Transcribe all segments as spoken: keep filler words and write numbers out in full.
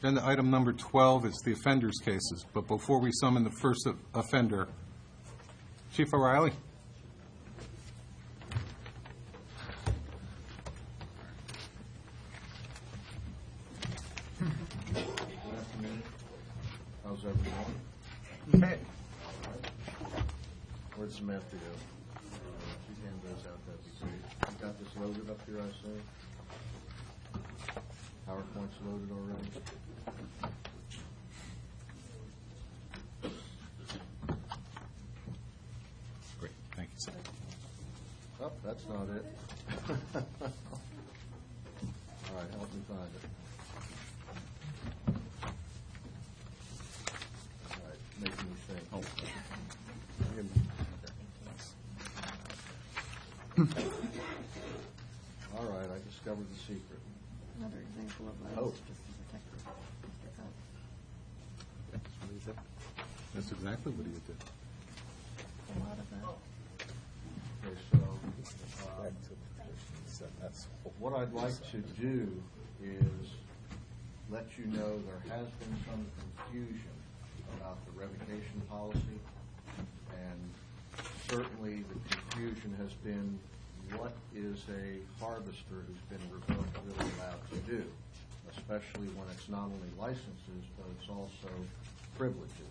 Agenda item number twelve is the offenders' cases. But before we summon the first of- offender, Chief O'Reilly. Good afternoon. How's everyone? Okay. Where'd Samantha go? If you hand those out, that'd be great. You got this loaded up here, I see? PowerPoint's loaded already? Great, thank you, sir. Oh, that's not it. All right, help me find it. All right, making me think. Oh. Give me- All right, I discovered the secret. Another example of Oh. violence just to protect Mister Cobb. That's exactly what he did. A lot of that. Okay, so, um, what I'd like to do is let you know there has been some confusion about the revocation policy, and certainly the confusion has been what is a harvester who's been revoked really allowed to do, especially when it's not only licenses, but it's also privileges.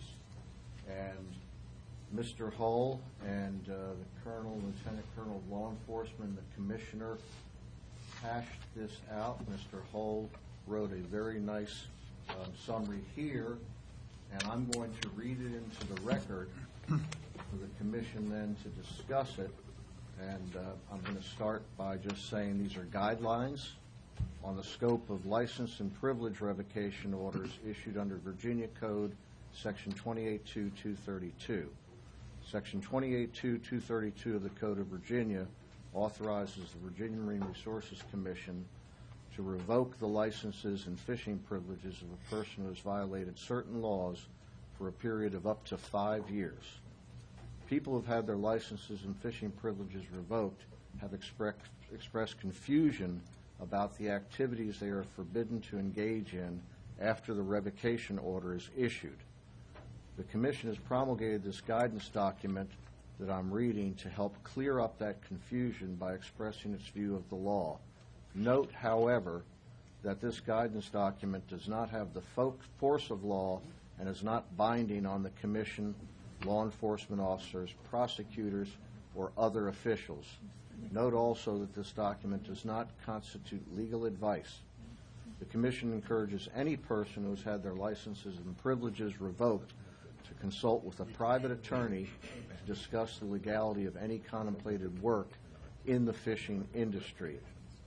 And Mister Hull and uh, the Colonel, Lieutenant Colonel of Law Enforcement, the Commissioner hashed this out. Mister Hull wrote a very nice um, summary here, and I'm going to read it into the record for the Commission then to discuss it. And uh, I'm going to start by just saying these are guidelines on the scope of license and privilege revocation orders issued under Virginia Code, Section twenty-eight two two thirty-two. Section twenty-eight two two thirty-two of the Code of Virginia authorizes the Virginia Marine Resources Commission to revoke the licenses and fishing privileges of a person who has violated certain laws for a period of up to five years. People who have had their licenses and fishing privileges revoked have express, expressed confusion about the activities they are forbidden to engage in after the revocation order is issued. The Commission has promulgated this guidance document that I'm reading to help clear up that confusion by expressing its view of the law. Note, however, that this guidance document does not have the fo- force of law and is not binding on the Commission, law enforcement officers, prosecutors, or other officials. Note also that this document does not constitute legal advice. The Commission encourages any person who has had their licenses and privileges revoked to consult with a private attorney to discuss the legality of any contemplated work in the fishing industry.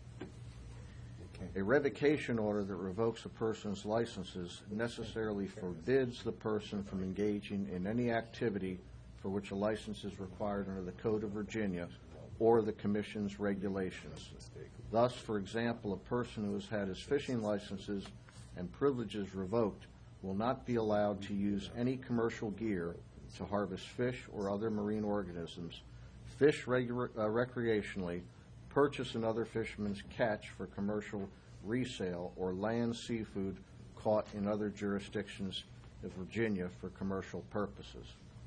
A revocation order that revokes a person's licenses necessarily forbids the person from engaging in any activity for which a license is required under the Code of Virginia or the Commission's regulations. Thus, for example, a person who has had his fishing licenses and privileges revoked will not be allowed to use any commercial gear to harvest fish or other marine organisms, fish regu- uh, recreationally, purchase another fisherman's catch for commercial resale, or land seafood caught in other jurisdictions of Virginia for commercial purposes.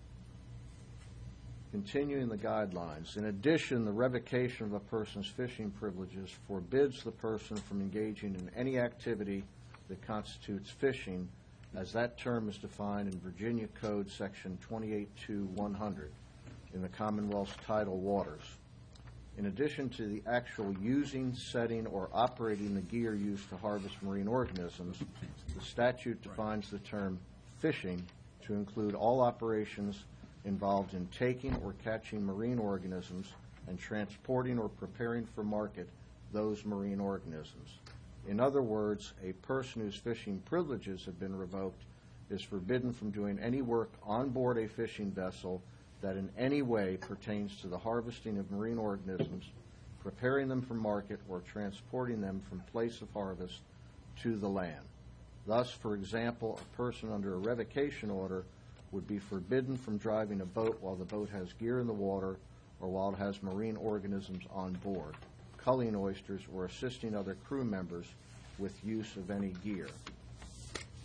Continuing the guidelines, in addition, the revocation of a person's fishing privileges forbids the person from engaging in any activity that constitutes fishing, as that term is defined in Virginia Code Section twenty-eight two one hundred in the Commonwealth's tidal waters. In addition to the actual using, setting, or operating the gear used to harvest marine organisms, the statute defines the term fishing to include all operations involved in taking or catching marine organisms and transporting or preparing for market those marine organisms. In other words, a person whose fishing privileges have been revoked is forbidden from doing any work on board a fishing vessel that in any way pertains to the harvesting of marine organisms, preparing them for market, or transporting them from place of harvest to the land. Thus, for example, a person under a revocation order would be forbidden from driving a boat while the boat has gear in the water or while it has marine organisms on board, culling oysters, or assisting other crew members with use of any gear.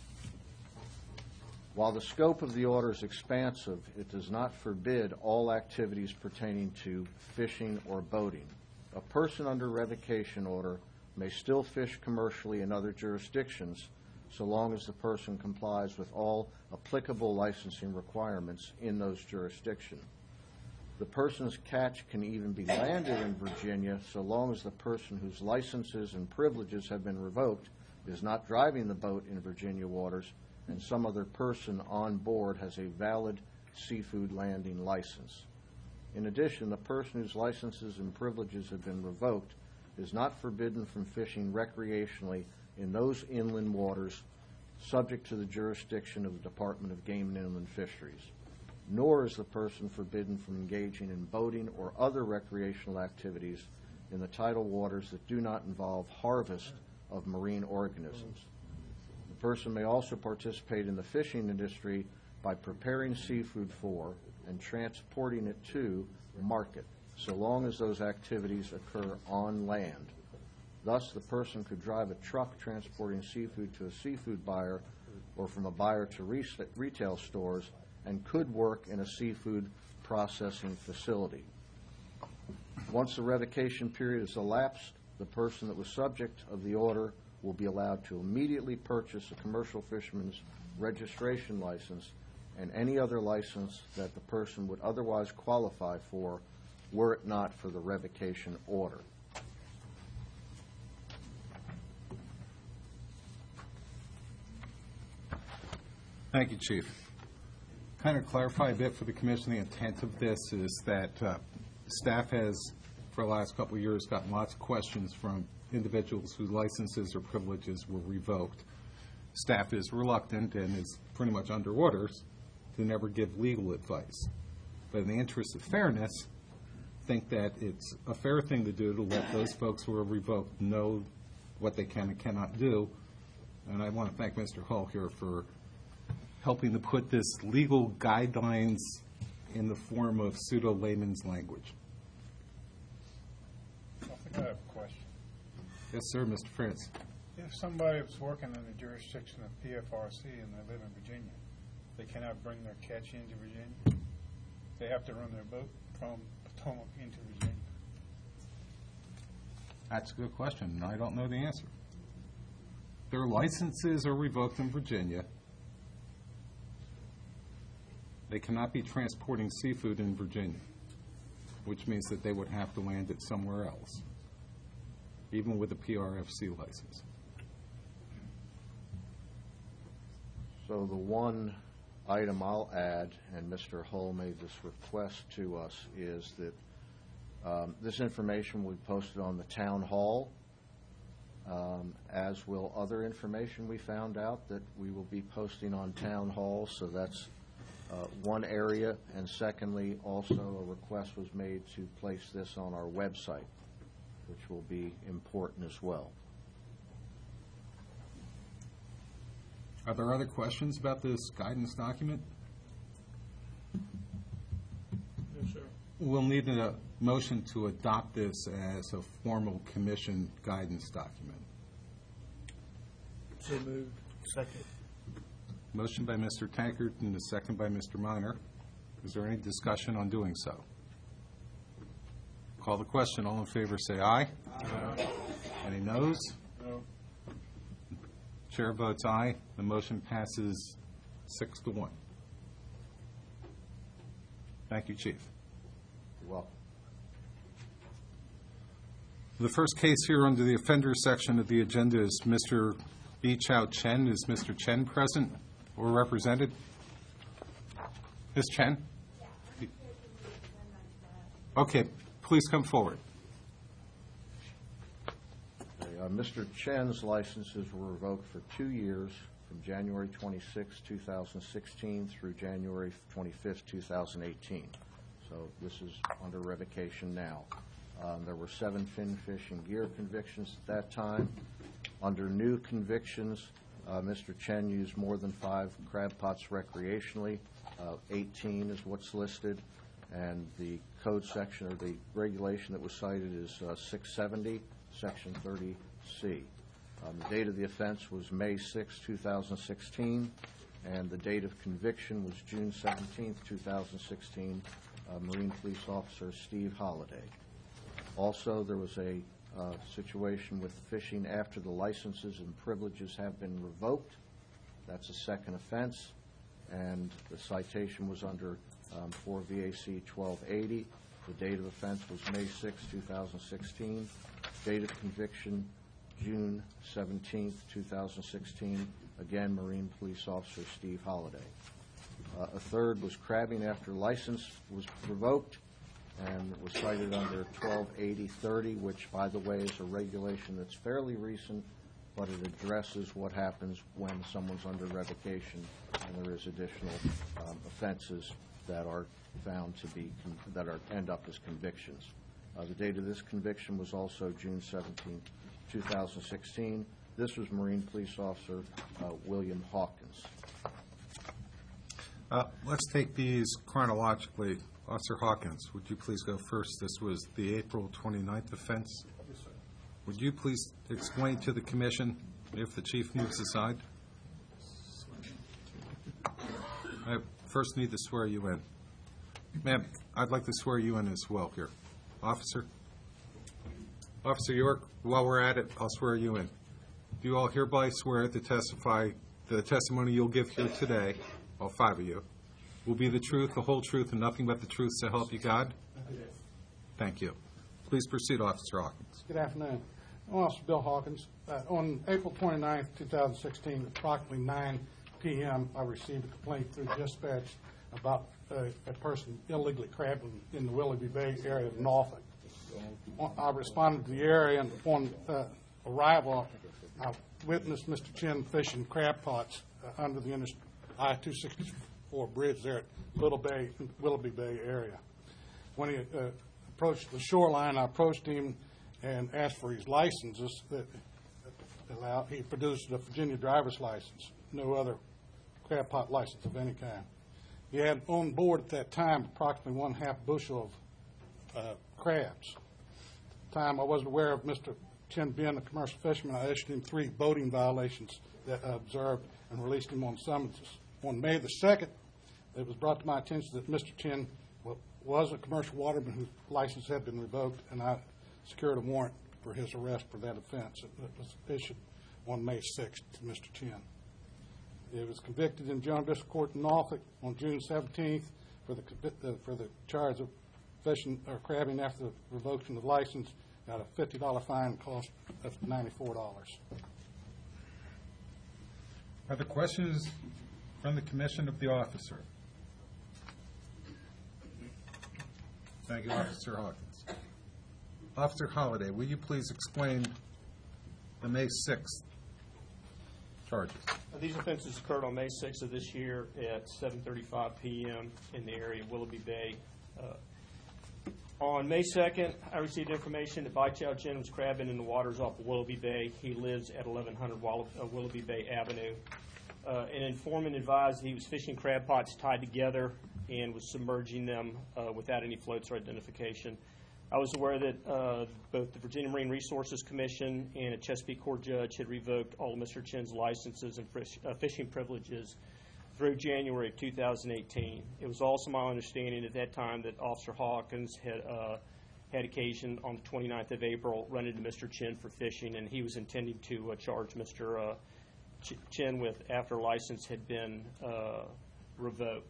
While the scope of the order is expansive, it does not forbid all activities pertaining to fishing or boating. A person under revocation order may still fish commercially in other jurisdictions so long as the person complies with all applicable licensing requirements in those jurisdictions. The person's catch can even be landed in Virginia so long as the person whose licenses and privileges have been revoked is not driving the boat in Virginia waters and some other person on board has a valid seafood landing license. In addition, the person whose licenses and privileges have been revoked is not forbidden from fishing recreationally in those inland waters subject to the jurisdiction of the Department of Game and Inland Fisheries, nor is the person forbidden from engaging in boating or other recreational activities in the tidal waters that do not involve harvest of marine organisms. The person may also participate in the fishing industry by preparing seafood for and transporting it to market, so long as those activities occur on land. Thus, the person could drive a truck transporting seafood to a seafood buyer or from a buyer to re- retail stores and could work in a seafood processing facility. Once the revocation period is elapsed, the person that was subject of the order will be allowed to immediately purchase a commercial fisherman's registration license and any other license that the person would otherwise qualify for were it not for the revocation order. Thank you, Chief. Kind of clarify a bit for the commission, the intent of this is that uh, staff has, for the last couple of years, gotten lots of questions from individuals whose licenses or privileges were revoked. Staff is reluctant and is pretty much under orders to never give legal advice. But in the interest of fairness, think that it's a fair thing to do to let those folks who are revoked know what they can and cannot do. And I want to thank Mister Hull here for helping to put this legal guidelines in the form of pseudo-layman's language. I think I have a question. Yes, sir, Mister Prince. If somebody was working in the jurisdiction of P F R C and they live in Virginia, they cannot bring their catch into Virginia? They have to run their boat from Potomac into Virginia? That's a good question, and I don't know the answer. Their licenses are revoked in Virginia. They cannot be transporting seafood in Virginia, which means that they would have to land it somewhere else, even with a P R F C license. So the one item I'll add, and Mister Hull made this request to us, is that um, this information will be posted on the town hall, um, as will other information we found out that we will be posting on town hall. So that's uh, one area. And secondly, also a request was made to place this on our website, which will be important as well. Are there other questions about this guidance document? No, sir. We'll need a motion to adopt this as a formal commission guidance document. So moved. Second. Motion by Mister Tankard and a second by Mister Minor. Is there any discussion on doing so? Call the question. All in favor say aye. Aye. Any noes? No. Chair votes aye. The motion passes six to one. Thank you, Chief. You're welcome. The first case here under the offenders section of the agenda is Mister B. Chow Chen. Is Mister Chen present or represented? Miz Chen? Okay, please come forward. Okay, uh, Mister Chen's licenses were revoked for two years, from January twenty-sixth, two thousand sixteen through January twenty-fifth, two thousand eighteen. So this is under revocation now. Um, there were seven fin fish and gear convictions at that time. Under new convictions, uh, Mister Chen used more than five crab pots recreationally. Uh, eighteen is what's listed, and the code section or the regulation that was cited is uh, six seventy, section thirty C. Um, the date of the offense was May sixth, two thousand sixteen, and the date of conviction was June seventeenth, two thousand sixteen, uh, Marine Police Officer Steve Holliday. Also, there was a uh, situation with fishing after the licenses and privileges have been revoked. That's a second offense, and the citation was under um, four V A C twelve eighty. The date of offense was May sixth, two thousand sixteen. Date of conviction, June seventeenth, two thousand sixteen. Again, Marine Police Officer Steve Holliday. Uh, a third was crabbing after license was revoked and was cited under twelve eighty thirty, which, by the way, is a regulation that's fairly recent, but it addresses what happens when someone's under revocation and there is additional um, offenses that are found to be, con- that are, end up as convictions. Uh, the date of this conviction was also June seventeenth, two thousand sixteen. This was Marine Police Officer uh, William Hawkins. Uh, Let's take these chronologically. Officer Hawkins, would you please go first? This was the April twenty-ninth offense. Yes, sir. Would you please explain to the commission, if the chief moves aside? I first need to swear you in. Ma'am, I'd like to swear you in as well here. Officer? Officer York, while we're at it, I'll swear you in. Do you all hereby swear to testify the testimony you'll give here today, all five of you, will be the truth, the whole truth, and nothing but the truth, so help you God? Yes. Thank you. Please proceed, Officer Hawkins. Good afternoon. I'm Officer Bill Hawkins. Uh, on April twenty-ninth, two thousand sixteen, approximately nine p m, I received a complaint through dispatch about uh, a person illegally crabbing in the Willoughby Bay area of Norfolk. I responded to the area, and upon uh, arrival, I witnessed Mister Chin fishing crab pots uh, under the I two sixty-four bridge there at Little Bay, Willoughby Bay area. When he uh, approached the shoreline, I approached him and asked for his licenses. That allowed, he produced a Virginia driver's license, no other crab pot license of any kind. He had on board at that time approximately one half bushel of uh, crabs. At the time, I wasn't aware of Mister Chin being a commercial fisherman. I issued him three boating violations that I observed and released him on summonses. On May the second, it was brought to my attention that Mister Chin was a commercial waterman whose license had been revoked, and I secured a warrant for his arrest for that offense. It was issued on May sixth to Mister Chin. He was convicted in General District Court in Norfolk on June seventeenth for the uh, for the charge of fishing or crabbing after the revocation of license. Got a fifty dollar fine, cost of ninety-four dollars. Are there questions from the commission of the officer? Thank you, Officer Hawkins. Officer Holliday, will you please explain the May sixth charges? Uh, These offenses occurred on May sixth of this year at seven thirty-five p m in the area of Willoughby Bay. Uh, on May second, I received information that Bai Chow Chin was crabbing in the waters off of Willoughby Bay. He lives at eleven hundred Wall- uh, Willoughby Bay Avenue. Uh, an informant advised he was fishing crab pots tied together and was submerging them uh, without any floats or identification. I was aware that uh, both the Virginia Marine Resources Commission and a Chesapeake Court judge had revoked all of Mister Chin's licenses and fish, uh, fishing privileges through January of two thousand eighteen. It was also my understanding at that time that Officer Hawkins had uh, had occasion on the twenty-ninth of April run into Mister Chin for fishing, and he was intending to uh, charge Mister Uh, Ch- Chin with after license had been uh, revoked.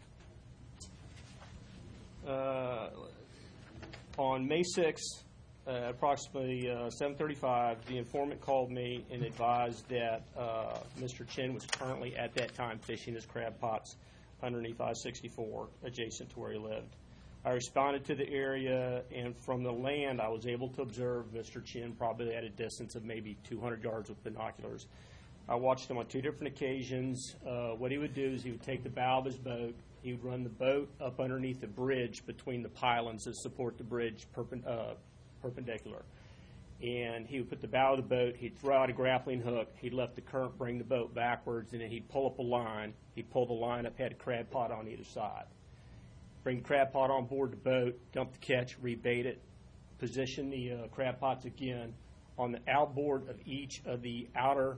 Uh, on May sixth, uh, approximately uh, seven thirty-five, the informant called me and advised that uh, Mister Chin was currently at that time fishing his crab pots underneath I sixty-four, adjacent to where he lived. I responded to the area, and from the land, I was able to observe Mister Chin probably at a distance of maybe two hundred yards with binoculars. I watched him on two different occasions. Uh, what he would do is he would take the bow of his boat. He would run the boat up underneath the bridge between the pylons that support the bridge perpend- uh, perpendicular. And he would put the bow of the boat, he'd throw out a grappling hook, he'd let the current bring the boat backwards, and then he'd pull up a line. He'd pull the line up, had a crab pot on either side. Bring the crab pot on board the boat, dump the catch, rebait it, position the uh, crab pots again on the outboard of each of the outer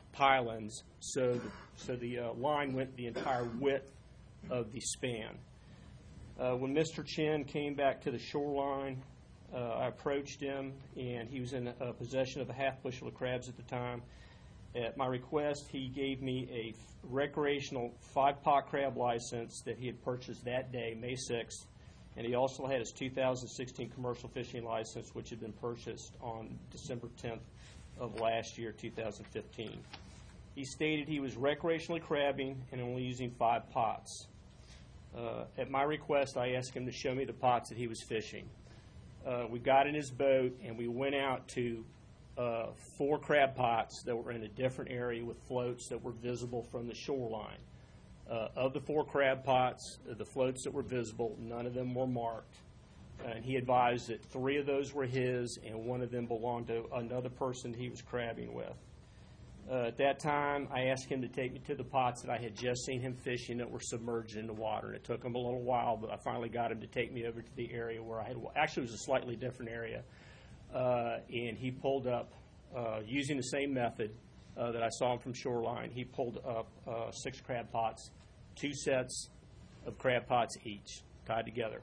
pylons, so the, so the uh, line went the entire width of the span. Uh, when Mister Chin came back to the shoreline, uh, I approached him, and he was in uh, possession of a half bushel of crabs at the time. At my request, he gave me a f- recreational five-pot crab license that he had purchased that day, May sixth, and he also had his two thousand sixteen commercial fishing license, which had been purchased on December tenth of last year, two thousand fifteen. He stated he was recreationally crabbing and only using five pots. Uh, at my request, I asked him to show me the pots that he was fishing. Uh, we got in his boat, and we went out to uh, four crab pots that were in a different area with floats that were visible from the shoreline. Uh, of the four crab pots, uh, the floats that were visible, none of them were marked. Uh, and he advised that three of those were his, and one of them belonged to another person he was crabbing with. Uh, at that time, I asked him to take me to the pots that I had just seen him fishing that were submerged in the water. And it took him a little while, but I finally got him to take me over to the area where I had, actually it was a slightly different area. Uh, and he pulled up, uh, using the same method uh, that I saw him from shoreline, he pulled up uh, six crab pots, two sets of crab pots each, tied together.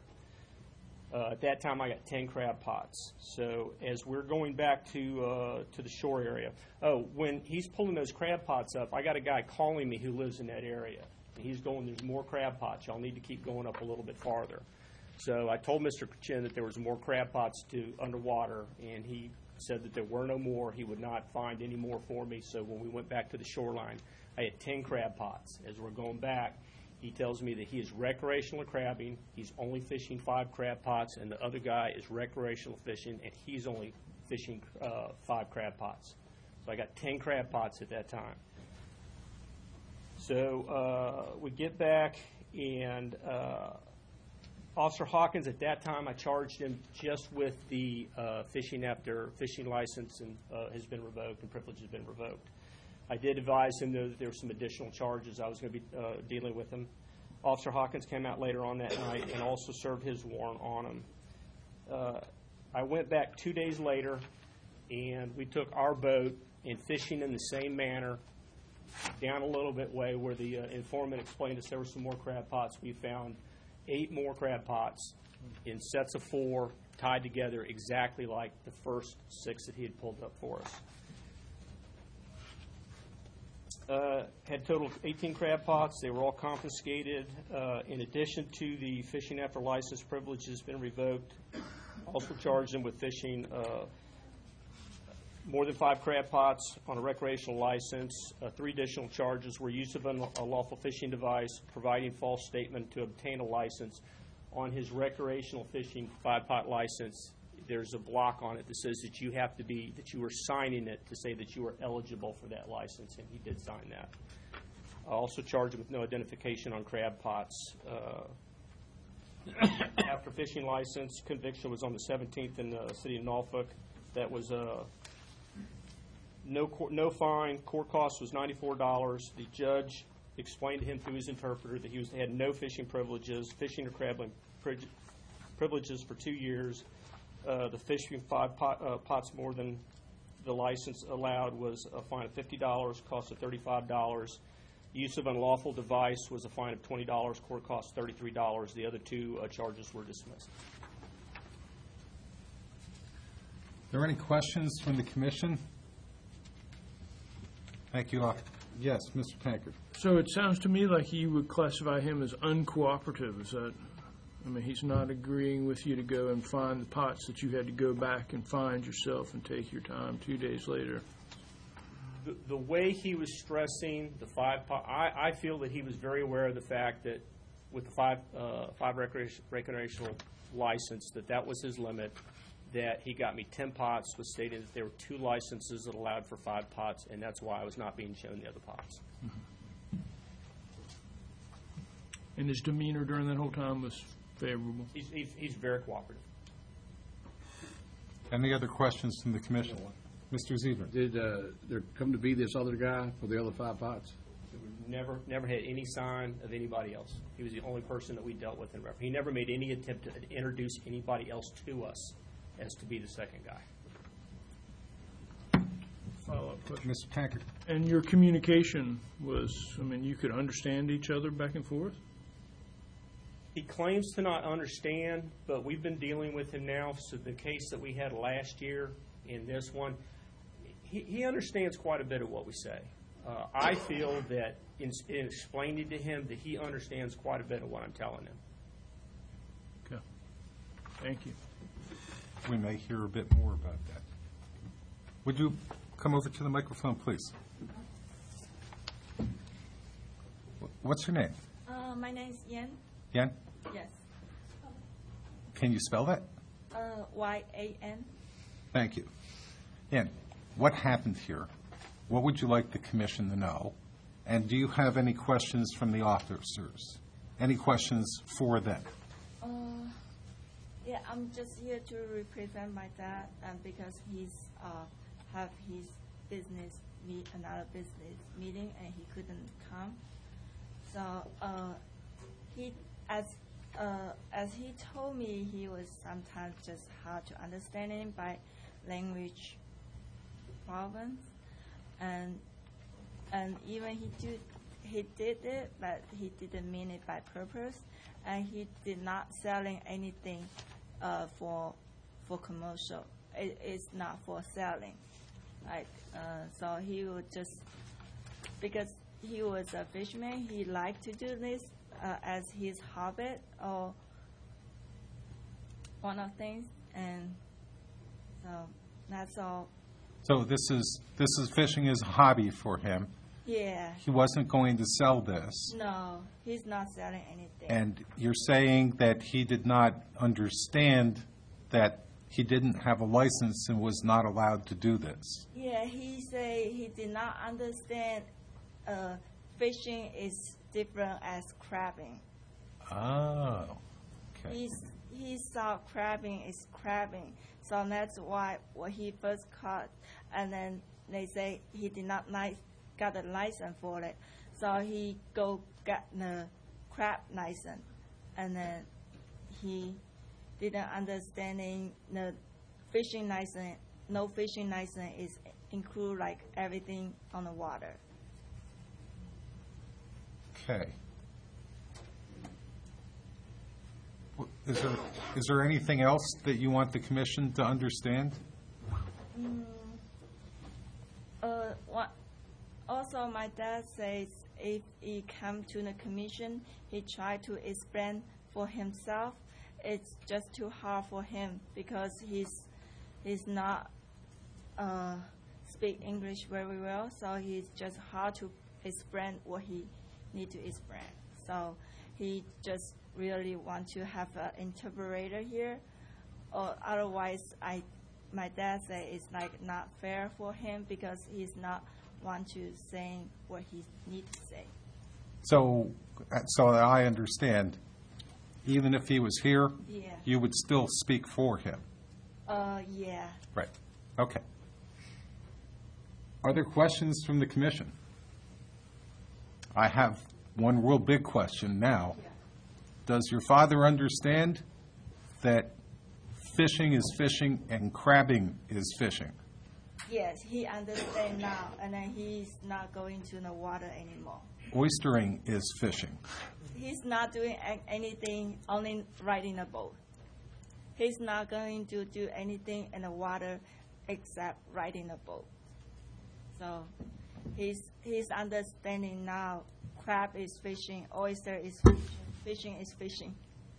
Uh, at that time, I got ten crab pots. So as we're going back to uh, to the shore area, oh, when he's pulling those crab pots up, I got a guy calling me who lives in that area. And he's going, there's more crab pots. Y'all need to keep going up a little bit farther. So I told Mister Chin that there was more crab pots to underwater, and he said that there were no more. He would not find any more for me. So when we went back to the shoreline, I had ten crab pots. As we're going back, he tells me that he is recreational crabbing. He's only fishing five crab pots, and the other guy is recreational fishing, and he's only fishing uh, five crab pots. So I got ten crab pots at that time. So uh, we get back, and uh, Officer Hawkins, at that time, I charged him just with the uh, fishing after fishing license and uh, has been revoked and privilege has been revoked. I did advise him, though, that there were some additional charges I was going to be uh, dealing with him. Officer Hawkins came out later on that night and also served his warrant on him. Uh, I went back two days later, and we took our boat and fishing in the same manner down a little bit way where the uh, informant explained to us there were some more crab pots. We found eight more crab pots in sets of four tied together exactly like the first six that he had pulled up for us. Uh, had total of eighteen crab pots. They were all confiscated. Uh, in addition to the fishing after license privilege has been revoked, also charged them with fishing uh, more than five crab pots on a recreational license. Uh, three additional charges were use of an unlawful fishing device, providing false statement to obtain a license. On his recreational fishing five-pot license, there's a block on it that says that you have to be, that you are signing it to say that you are eligible for that license, and he did sign that. I also charged him with no identification on crab pots. Uh, after fishing license, conviction was on the seventeenth in the city of Norfolk. That was uh, no court, no fine. Court cost was ninety-four dollars. The judge explained to him through his interpreter that he was, had no fishing privileges, fishing or crabbing privileges for two years. Uh, the fishing five pot, uh, pots more than the license allowed was a fine of fifty dollars, cost of thirty-five dollars. Use of unlawful device was a fine of twenty dollars, court cost thirty-three dollars. The other two uh, charges were dismissed. Are there any questions from the commission? Thank you. Yes, Mister Tankard. So it sounds to me like you would classify him as uncooperative. Is that, I mean, he's not agreeing with you to go and find the pots that you had to go back and find yourself and take your time two days later. The, the way he was stressing the five pot, I, I feel that he was very aware of the fact that with the five uh, five recreation, recreational license, that that was his limit, that he got me ten pots, was stating that there were two licenses that allowed for five pots, and that's why I was not being shown the other pots. Mm-hmm. And his demeanor during that whole time was favorable? He's, he's, he's very cooperative. Any other questions from the commission? Mister Zebrin. Did uh, there come to be this other guy for the other five pots? Never, never had any sign of anybody else. He was the only person that we dealt with in reference. He never made any attempt to introduce anybody else to us as to be the second guy. follow-up question. Mister Tankard? And your communication was, I mean, you could understand each other back and forth? He claims to not understand, but we've been dealing with him now. So the case that we had last year in this one, he, he understands quite a bit of what we say. Uh, I feel that in, in explaining to him that he understands quite a bit of what I'm telling him. Okay. Thank you. We may hear a bit more about that. Would you come over to the microphone, please? Wh- What's your name? Uh, my name is Yan. Yan? Yes. Can you spell that? Uh, Y A N. Thank you. Yan, what happened here? What would you like the commission to know? And do you have any questions from the officers? Any questions for them? Uh, yeah, I'm just here to represent my dad, and because he's uh have his business meet another business meeting and he couldn't come. So uh, he as uh as he told me, he was sometimes just hard to understand him by language problems, and and even he do he did it, but he didn't mean it by purpose, and he did not selling anything uh, for for commercial. It, it's not for selling, like uh, so he would just because he was a fisherman, he liked to do this uh, as his hobby or one of things, and so that's all. So this is, this is fishing is a hobby for him. Yeah. He wasn't going to sell this. No, he's not selling anything. And you're saying that he did not understand that he didn't have a license and was not allowed to do this. Yeah, he say he did not understand uh, fishing is different as crabbing. Oh, okay. He's, he saw crabbing is crabbing, so that's why when he first caught, and then they say he did not li- got a license for it, so he go get the crab license, and then he didn't understanding the fishing license. No fishing license is include like everything on the water. Okay. W- Is there, is there anything else that you want the commission to understand? Mm, uh, what, also, my dad says if he come to the commission, he try to explain for himself. It's just too hard for him because he's he's not uh, speak English very well, so he's just hard to explain what he need to explain. So he just really want to have an interpreter here, or otherwise, I my dad say it's like not fair for him because he's not want to say what he need to say. So, uh, so that I understand, even if he was here, Yeah. you would still speak for him? Uh, yeah. Right. Okay. Are there questions from the commission? I have one real big question now. Yeah. Does your father understand that fishing is fishing and crabbing is fishing? Yes, he understand now, and then he's not going to the water anymore. Oystering is fishing. He's not doing a- anything, only riding a boat. He's not going to do anything in the water except riding a boat. So he's he's understanding now. Crab is fishing, oyster is fishing, fishing is fishing.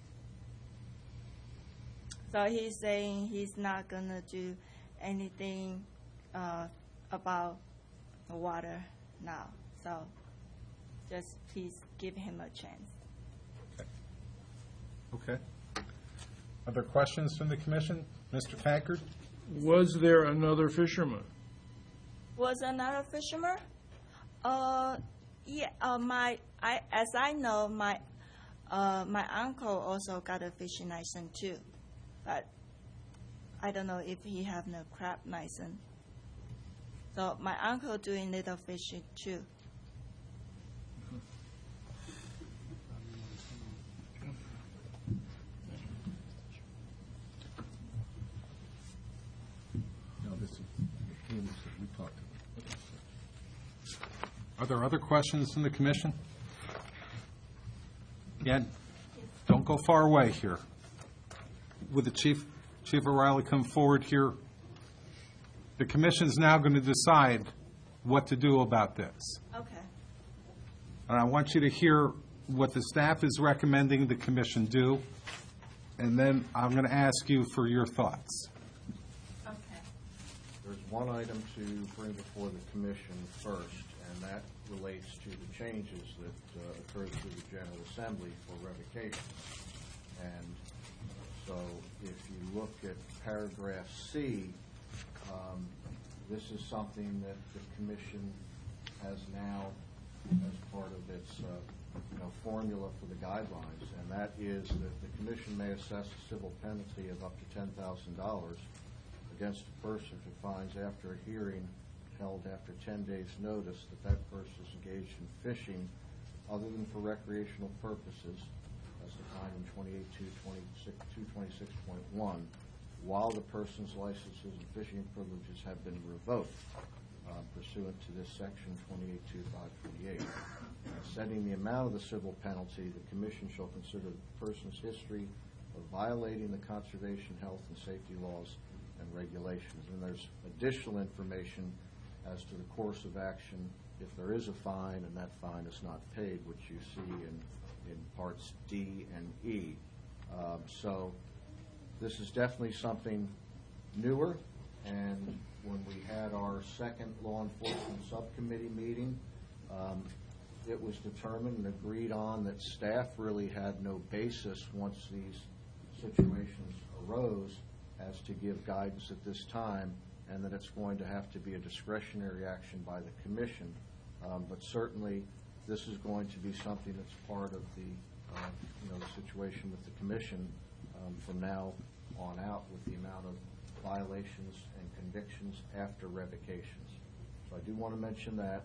So he's saying he's not gonna do anything uh, about the water now. So just please give him a chance. Okay. Are there questions from the commission? Mister Tankard? Was there another fisherman? Was another fisherman? Uh, yeah. Uh, my I as I know, my uh my uncle also got a fishing license too, but I don't know if he have no crab license. So my uncle doing little fishing too. No, this is, we talked Are there other questions from the commission? Again, don't go far away here. Would the Chief, Chief O'Reilly come forward here? The commission's now going to decide what to do about this. Okay. And I want you to hear what the staff is recommending the commission do, and then I'm going to ask you for your thoughts. Okay. There's one item to bring before the commission first, and that relates to the changes that uh, occurred through the General Assembly for revocation. And so if you look at paragraph C, um, this is something that the commission has now as part of its uh, you know, formula for the guidelines, and that is that the commission may assess a civil penalty of up to ten thousand dollars against a person if it finds after a hearing held after ten days' notice that that person is engaged in fishing other than for recreational purposes, as defined in twenty-eight two twenty-six point one, while the person's licenses and fishing privileges have been revoked uh, pursuant to this section twenty-eight two five twenty-eight. Uh, setting the amount of the civil penalty, the commission shall consider the person's history of violating the conservation, health, and safety laws and regulations. And there's additional information as to the course of action if there is a fine and that fine is not paid, which you see in, in parts D and E. Um, so this is definitely something newer, and when we had our second law enforcement subcommittee meeting, um, it was determined and agreed on that staff really had no basis once these situations arose as to give guidance at this time, and that it's going to have to be a discretionary action by the commission. Um, but certainly this is going to be something that's part of the, uh, you know, the situation with the commission um, from now on out with the amount of violations and convictions after revocations. So I do want to mention that.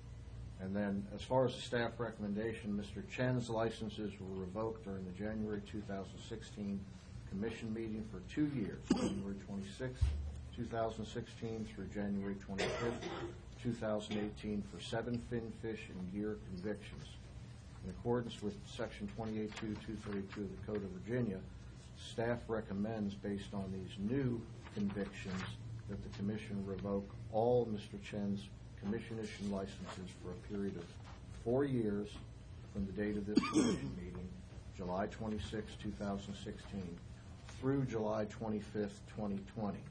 And then as far as the staff recommendation, Mister Chen's licenses were revoked during the January two thousand sixteen commission meeting for two years, January twenty-sixth, two thousand sixteen through January twenty-fifth, two thousand eighteen, for seven fin, fish, and gear convictions. In accordance with section twenty-eight two two thirty-two of the Code of Virginia, staff recommends, based on these new convictions, that the commission revoke all Mister Chen's commission-issued licenses for a period of four years from the date of this commission meeting, July twenty-sixth, two thousand sixteen, through July twenty-fifth, twenty twenty.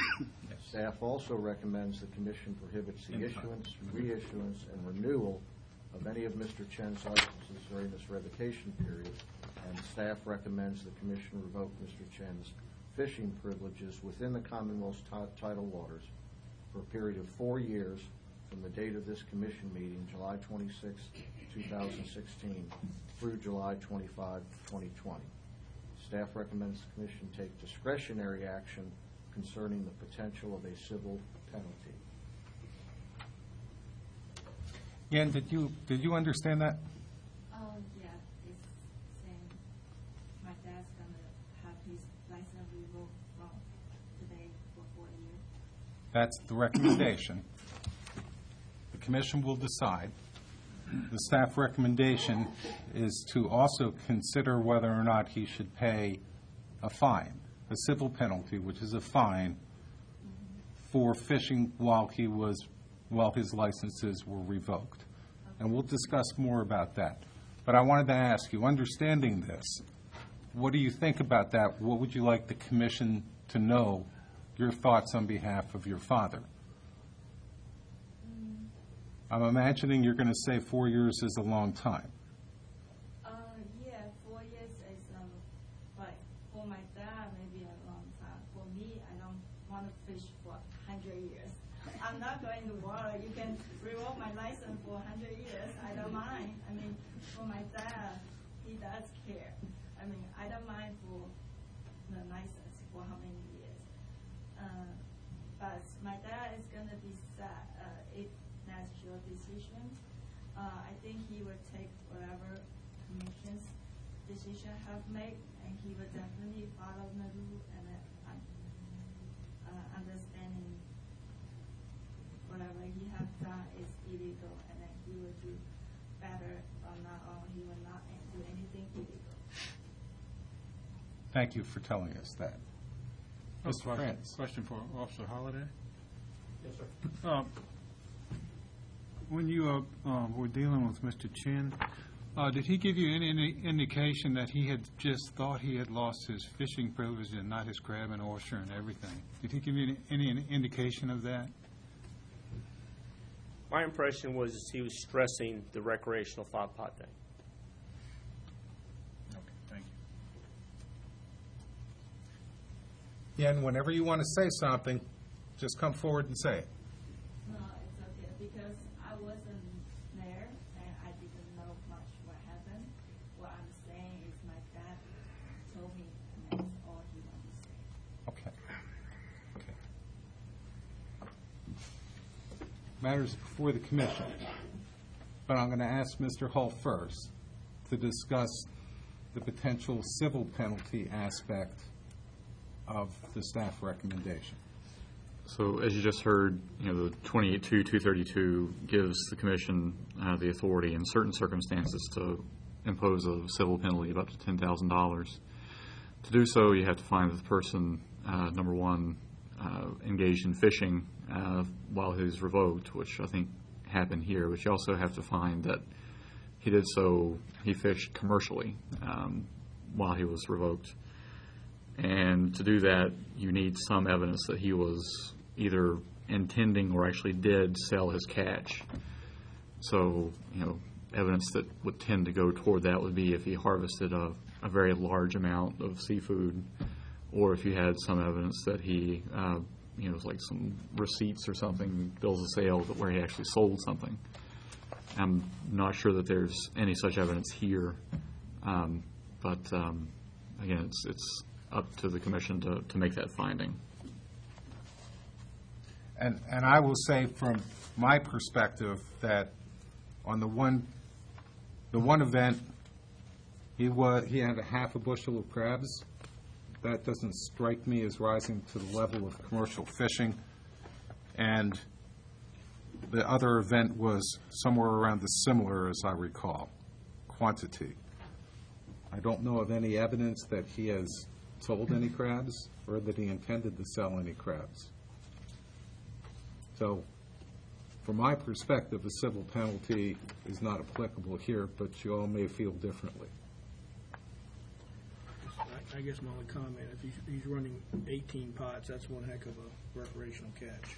Staff also recommends the commission prohibits the issuance, reissuance, and renewal of any of Mister Chen's licenses during this revocation period, and staff recommends the commission revoke Mister Chen's fishing privileges within the Commonwealth's tidal waters for a period of four years from the date of this commission meeting, July twenty-sixth, two thousand sixteen, through July twenty-fifth, twenty twenty. Staff recommends the commission take discretionary action concerning the potential of a civil penalty. Yan, did you, did you understand that? Oh, yeah, it's saying my dad's gonna have his license revoked from today for four years. That's the recommendation. The commission will decide. The staff recommendation is to also consider whether or not he should pay a fine, a civil penalty, which is a fine for fishing while he was, while his licenses were revoked. And we'll discuss more about that. But I wanted to ask you, understanding this, what do you think about that? What would you like the commission to know, your thoughts on behalf of your father? I'm imagining you're going to say four years is a long time. Uh, yeah, four years is, um, but for my dad, maybe a long time. For me, I don't want to fish for a hundred years. I'm not going to water. You can revoke my license for a hundred years. I don't mind. I mean, for my dad, he does care. I mean, I don't mind for the license for how many years. Uh, but my dad is going to be sad uh, if that's your decision. Uh, I think he would take whatever commission's decision have made, and he would definitely follow the rule and uh, uh, understanding whatever he have done is illegal, and then he will do better from now on. He will not do anything illegal. Thank you for telling us that. Mister Question- France. Question for Officer Holliday. Yes, sir. Um, When you uh, um, were dealing with Mister Chin, uh, did he give you any, any indication that he had just thought he had lost his fishing privilege and not his crab and oyster and everything? Did he give you any, any indication of that? My impression was he was stressing the recreational five-pot thing. Okay, thank you. Yeah, and whenever you want to say something, just come forward and say it. No, it's okay, because I wasn't there and I didn't know much what happened. What I'm saying is my dad told me, and that's all he wanted to say. Okay. Okay. Matters before the commission. But I'm going to ask Mister Hull first to discuss the potential civil penalty aspect of the staff recommendation. So as you just heard, you know, the twenty-eight two two thirty-two gives the commission uh, the authority in certain circumstances to impose a civil penalty of up to ten thousand dollars. To do so, you have to find that the person, uh, number one, uh, engaged in fishing uh, while he was revoked, which I think happened here, but you also have to find that he did so, he fished commercially um, while he was revoked. And to do that, you need some evidence that he was either intending or actually did sell his catch. So, you know, evidence that would tend to go toward that would be if he harvested a, a very large amount of seafood, or if you had some evidence that he, uh, you know, like some receipts or something, bills of sale that where he actually sold something. I'm not sure that there's any such evidence here, um, but um, again, it's it's up to the commission to, to make that finding. And, and I will say from my perspective that on the one, the one event, he was, he had a half a bushel of crabs. That doesn't strike me as rising to the level of commercial fishing. And the other event was somewhere around the similar, as I recall, quantity. I don't know of any evidence that he has sold any crabs or that he intended to sell any crabs. So, from my perspective, a civil penalty is not applicable here, but you all may feel differently. I- I guess my only comment, if he's, he's running eighteen pots, that's one heck of a recreational catch.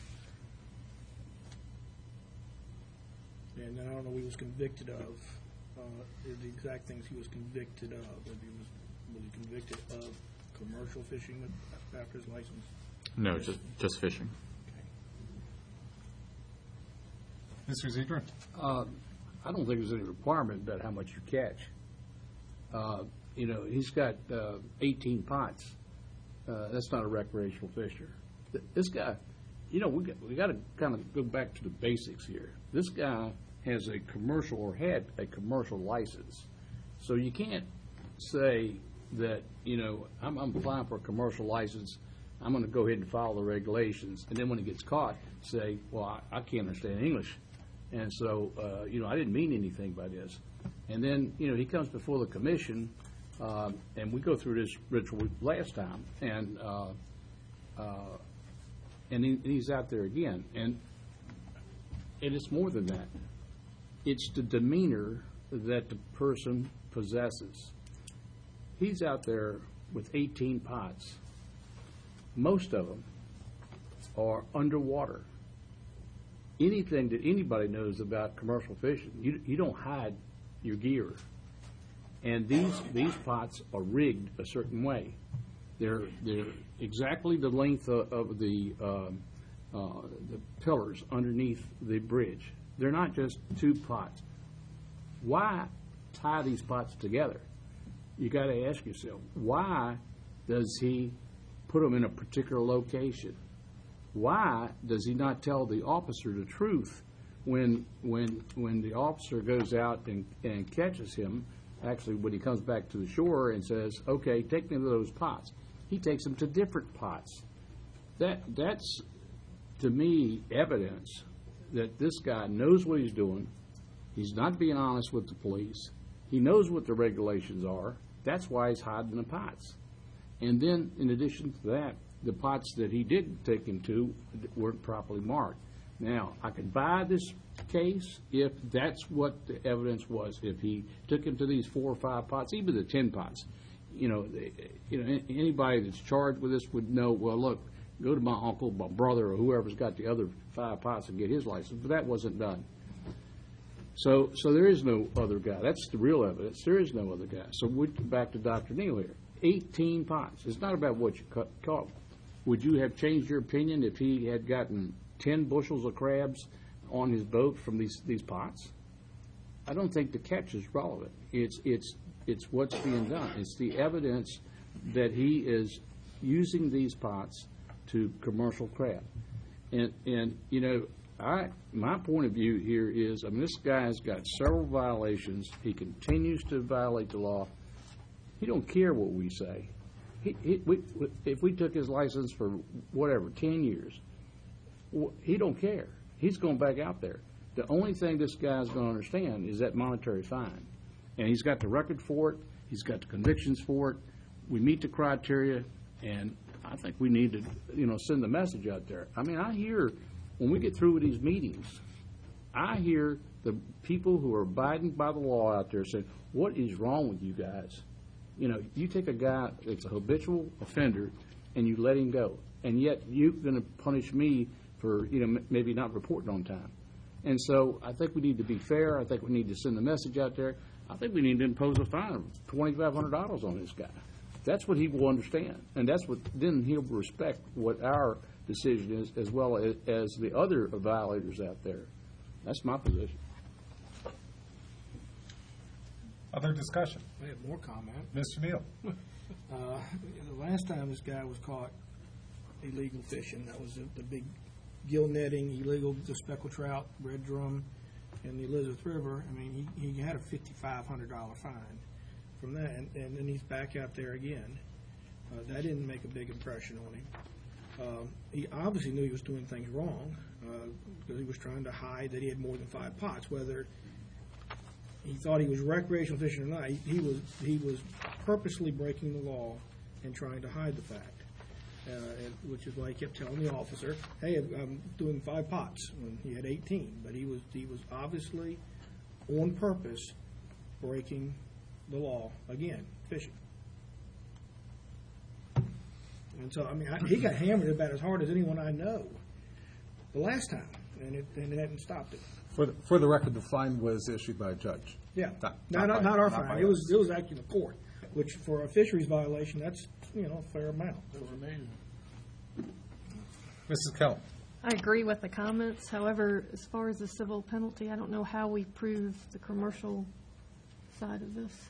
And I don't know what he was convicted of, uh, the exact things he was convicted of. If he was, was he convicted of commercial fishing with- after his license? No, just just fishing. Mister Zedrin? Uh, I don't think there's any requirement about how much you catch. Uh, You know, he's got uh, eighteen pots. Uh, That's not a recreational fisher. Th- This guy, you know, we got, we got to kind of go back to the basics here. This guy has a commercial, or had a commercial license. So you can't say that, you know, I'm, I'm applying for a commercial license, I'm going to go ahead and follow the regulations, and then when he gets caught, say, well, I, I can't understand English, and so, uh, you know, I didn't mean anything by this. And then, you know, he comes before the commission, um, and we go through this ritual last time, and uh, uh, and, he, and he's out there again, and and it's more than that. It's the demeanor that the person possesses. He's out there with eighteen pots. Most of them are underwater. Anything that anybody knows about commercial fishing, you, you don't hide your gear. And these these pots are rigged a certain way. They're they're exactly the length of, of the um, uh, the pillars underneath the bridge. They're not just two pots. Why tie these pots together? You got to ask yourself, why does he put them in a particular location? Why does he not tell the officer the truth when when when the officer goes out and, and catches him, actually when he comes back to the shore and says, okay, take me to those pots. He takes them to different pots. That That's, to me, evidence that this guy knows what he's doing. He's not being honest with the police. He knows what the regulations are. That's why he's hiding the pots. And then, in addition to that, the pots that he did take him to weren't properly marked. Now, I could buy this case if that's what the evidence was. If he took him to these four or five pots, even the ten pots, you know, you know, anybody that's charged with this would know. Well, look, go to my uncle, my brother, or whoever's got the other five pots and get his license. But that wasn't done. So, so there is no other guy. That's the real evidence. There is no other guy. So we're back to Doctor Neal here. eighteen pots. It's not about what you cut, caught. Would you have changed your opinion if he had gotten ten bushels of crabs on his boat from these, these pots? I don't think the catch is relevant. It's, it's, it's what's being done. It's the evidence that he is using these pots to commercial crab. And, and you know, I, my point of view here is, I mean, this guy's got several violations. He continues to violate the law. He don't care what we say. He, he, we, if we took his license for whatever, ten years, he don't care. He's going back out there. The only thing this guy's going to understand is that monetary fine. And he's got the record for it. He's got the convictions for it. We meet the criteria, and I think we need to, you know, send the message out there. I mean, I hear, when we get through with these meetings, I hear the people who are abiding by the law out there saying, what is wrong with you guys? You know, you take a guy that's a habitual offender and you let him go, and yet you're going to punish me for, you know, m- maybe not reporting on time. And so I think we need to be fair. I think we need to send the message out there. I think we need to impose a fine of twenty-five hundred dollars on this guy. That's what he will understand, and that's what then he'll respect what our decision is, as well as, as the other violators out there. That's my position. Other discussion? I have more comment. Mister Neal? Uh, the last time this guy was caught illegal fishing, that was the, the big gill netting, illegal, the speckled trout, red drum, and the Elizabeth River. I mean, he, he had a fifty-five hundred dollars fine from that, and, and then he's back out there again. Uh, that didn't make a big impression on him. Uh, he obviously knew he was doing things wrong uh, because he was trying to hide that he had more than five pots, whether he thought he was recreational fishing or not. He, he was he was purposely breaking the law and trying to hide the fact, uh, and, which is why he kept telling the officer, "Hey, I'm doing five pots," when he had eighteen. But he was he was obviously on purpose breaking the law again, fishing. And so, I mean, I, he got hammered about as hard as anyone I know the last time, and it and it hadn't stopped it. For the, for the record, the fine was issued by a judge. Yeah, Not- no, not not, by- not our not by fine. It was us. it was actually the court, which for a fisheries violation, that's, you know, a fair amount. Missus Kellum? I agree with the comments. However, as far as the civil penalty, I don't know how we prove the commercial side of this.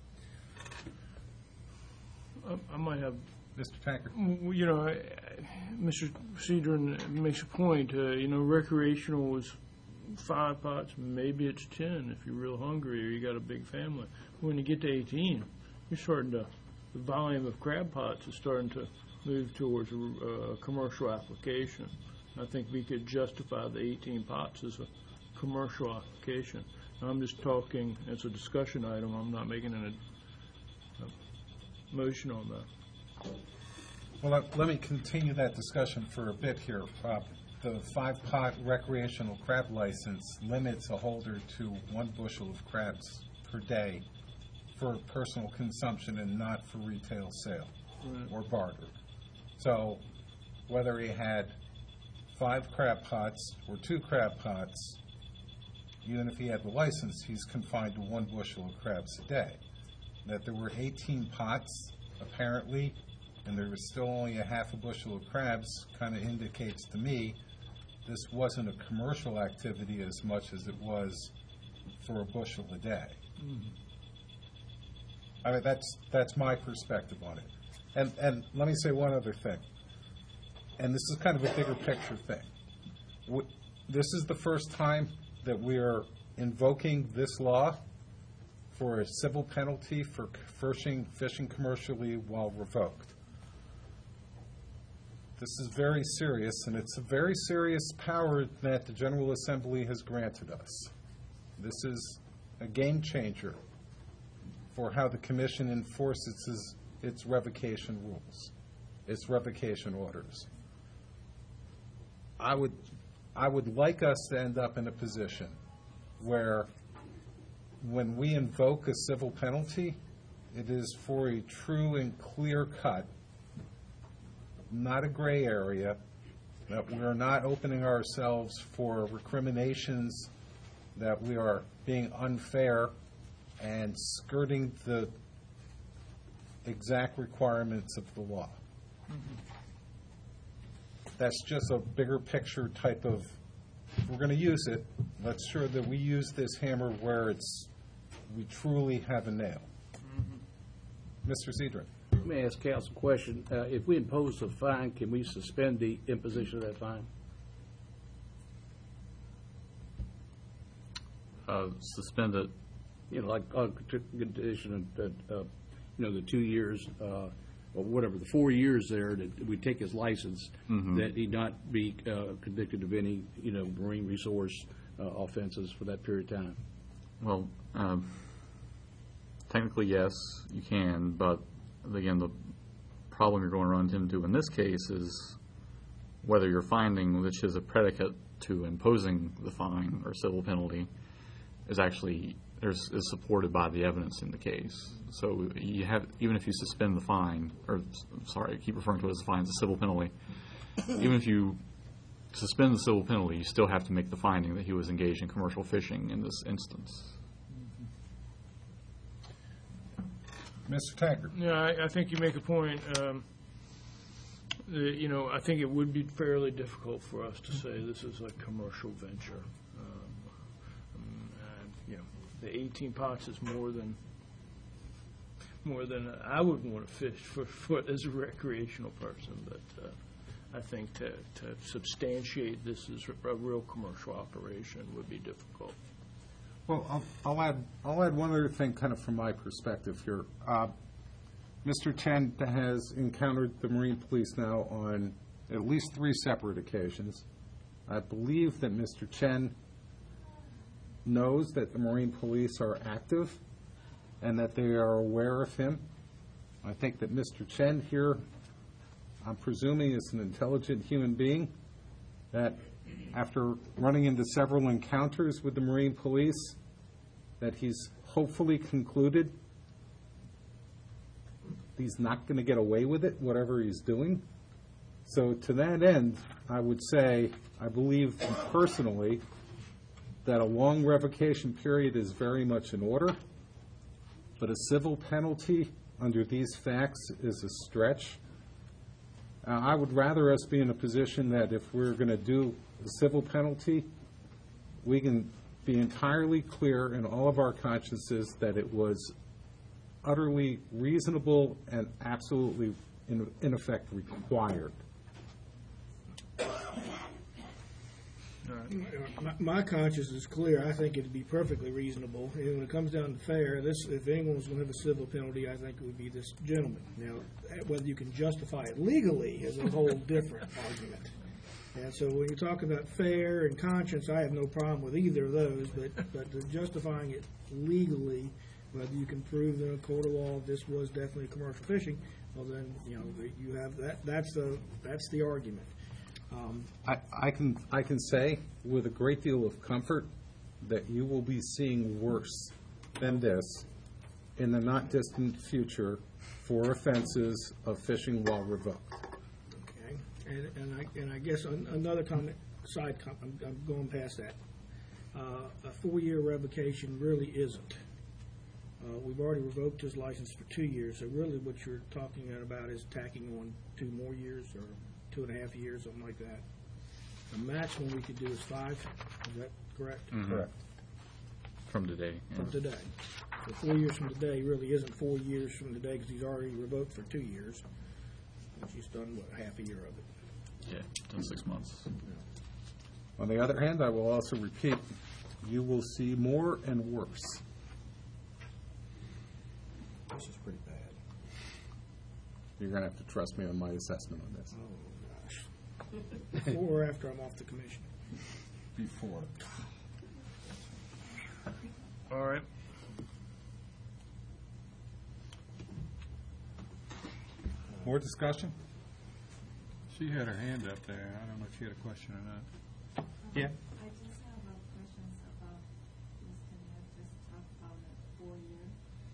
I- I might have, Mister Tankard? w- you know, I- I- Mister Cedron makes a point, uh, you know, recreational is five pots, maybe it's ten if you're real hungry or you got a big family. When you get to eighteen, you're starting to, the volume of crab pots is starting to move towards a, a commercial application. I think we could justify the eighteen pots as a commercial application. I'm just talking as a discussion item. I'm not making an, a, a motion on that. Well, let, let me continue that discussion for a bit here. Uh, the five-pot recreational crab license limits a holder to one bushel of crabs per day for personal consumption and not for retail sale Right. or barter. So whether he had five crab pots or two crab pots, even if he had the license, he's confined to one bushel of crabs a day. That there were eighteen pots, apparently, and there was still only a half a bushel of crabs, kind of indicates to me this wasn't a commercial activity as much as it was for a bushel a day. Mm-hmm. I mean, that's that's my perspective on it. And and let me say one other thing. And this is kind of a bigger picture thing. W- This is the first time that we are invoking this law for a civil penalty for c- fishing, fishing commercially while revoked. This is very serious, and it's a very serious power that the General Assembly has granted us. This is a game changer for how the commission enforces its, its revocation rules, its revocation orders. I would, I would like us to end up in a position where when we invoke a civil penalty, it is for a true and clear cut, not a gray area, that we are not opening ourselves for recriminations, that we are being unfair and skirting the exact requirements of the law. That's just a bigger picture type of, if we're going to use it, let's sure that we use this hammer where it's, we truly have a nail. Mister Cedric. Let me ask counsel a question. Uh, If we impose a fine, can we suspend the imposition of that fine? Uh, Suspend it. You know, like on condition that, uh, you know, the two years, uh, or whatever, the four years there, that we take his license, Mhm. that he not be uh, convicted of any, you know, marine resource uh, offenses for that period of time. Well, um, technically, yes, you can, but again, the problem you're going to run into in this case is whether your finding, which is a predicate to imposing the fine or civil penalty, is actually there's, is supported by the evidence in the case. So you have, even if you suspend the fine, or sorry, I keep referring to it as a fine, it's a civil penalty. Even if you suspend the civil penalty, you still have to make the finding that he was engaged in commercial fishing in this instance. Mister Taggart. Yeah, I, I think you make a point. Um, the, you know, I think it would be fairly difficult for us to say this is a commercial venture. Um, um, and, you know, the eighteen pots is more than more than I would want to fish for, for as a recreational person. But uh, I think to, to substantiate this as a real commercial operation would be difficult. Well, I'll, I'll add, I'll add one other thing kind of from my perspective here. Uh, Mister Chen has encountered the Marine Police now on at least three separate occasions. I believe that Mister Chen knows that the Marine Police are active and that they are aware of him. I think that Mister Chen here, I'm presuming, is an intelligent human being that after running into several encounters with the Marine Police, that he's hopefully concluded he's not going to get away with it, whatever he's doing. So to that end, I would say, I believe personally that a long revocation period is very much in order, but a civil penalty under these facts is a stretch. Uh, I would rather us be in a position that if we're going to do a civil penalty, we can be entirely clear in all of our consciences that it was utterly reasonable and absolutely, in, in effect, required. My, my conscience is clear. I think it'd be perfectly reasonable. And when it comes down to fair, this, if anyone was going to have a civil penalty, I think it would be this gentleman. Now, whether you can justify it legally is a whole different argument. And so when you talk about fair and conscience, I have no problem with either of those, but, but the justifying it legally, whether you can prove in a court of law this was definitely commercial fishing, well then, you know, you have that, that's the, that's the argument. Um, I, I can I can say with a great deal of comfort that you will be seeing worse than this in the not distant future for offenses of fishing while revoked. Okay, and, and I and I guess an, another comment, side comment, I'm, I'm going past that. Uh, a four-year revocation really isn't. Uh, we've already revoked his license for two years, so really what you're talking about is tacking on two more years or two and a half years, something like that. The maximum we could do is five. Is that correct? Mhm. Correct. From today. yeah. From today. So four years from today really isn't four years from today because he's already revoked for two years. Which he's done, what, half a year of it. Yeah, done six months. On the other hand, I will also repeat, you will see more and worse. This is pretty bad. You're going to have to trust me on my assessment on this. Oh, gosh. Before or after I'm off the commission? Before. All right. More discussion? She had her hand up there. I don't know if she had a question or not. Yeah. I just have a questions about, Mister Mayor just talked about the four-year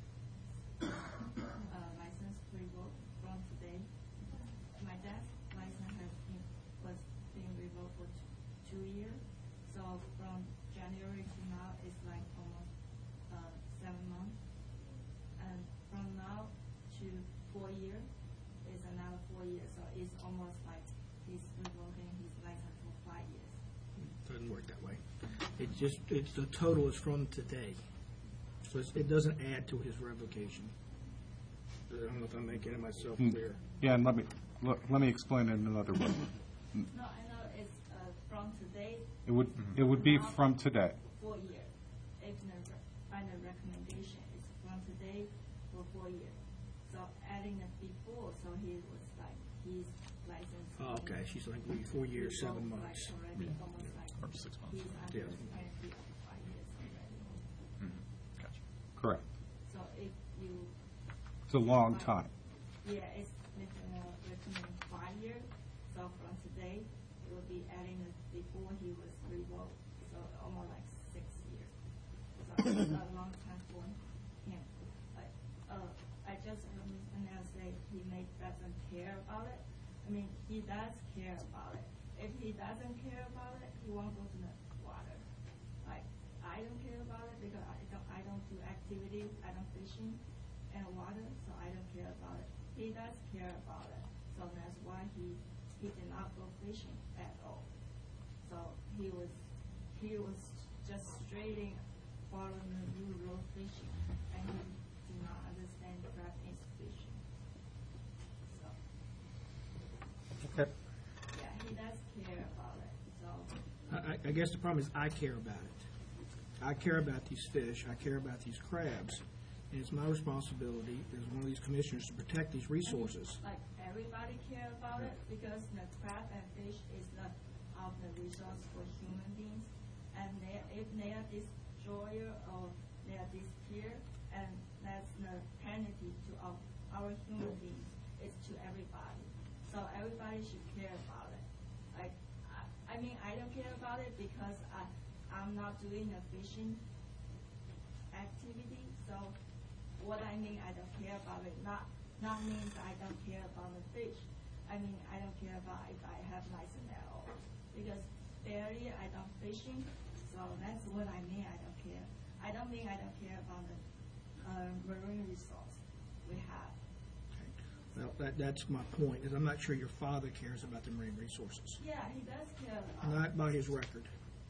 uh, license revoked from today. My dad's license has been, was being revoked for t- two years. So from January to now, it's like almost uh, seven months. And from now to four years, is another four years. So it's almost like he's revoking his license for five years. Doesn't work that way. It just, it's, the total is from today. So it's, it doesn't add to his revocation. I don't know if I'm making myself Hmm. clear. Yeah, and let me, look, let me explain it another way. No, I know it's uh, from today, It would, it would be from today. four years. If the re- final recommendation is from today for four years. So adding it before, so he was like, his license. Oh, okay, she's like, we- four years, seven revoked, months. Like already, almost like. Or six months. He's under Yeah. the penalty of five years already. Gotcha. Correct. So if you. It's a long time. Yeah, it's, it's uh, recommend five years, so from today, it will be adding it before he was revoked, so almost like six years. So it's a long time for him. Like, uh, I just heard Mister Nail say he may doesn't care about it. I mean, he does care about it. If he doesn't care about it, he won't go to the water. Like, I don't care about it because I don't, I don't do activity, I don't fishing and water, so I don't care about it. He does care about it, so that's why he, he did not go fishing at all. So he was, he was just straight following the new rule fishing, and he did not understand crab is fishing. So, Okay. yeah, he does care about it, so. I, I- I guess the problem is I care about it. I care about these fish, I care about these crabs, and it's my responsibility as one of these commissioners to protect these resources. Like, everybody care about it, because the crab and fish is not of the resource for human beings. And they, if they are destroyer or they are disappear, and that's the penalty to our, our human beings, it's to everybody. So everybody should care about it. Like, I, I mean, I don't care about it because I, I'm not doing a fishing activity, so what I mean, I don't care about it, not, not means I don't care about the fish. I mean, I don't care about if I have license at all, because barely I don't fishing, so that's what I mean, I don't care. I don't mean I don't care about the, uh, marine resource we have. Well, that, that's my point, is I'm not sure your father cares about the marine resources, Yeah, he does care about it. not by his record.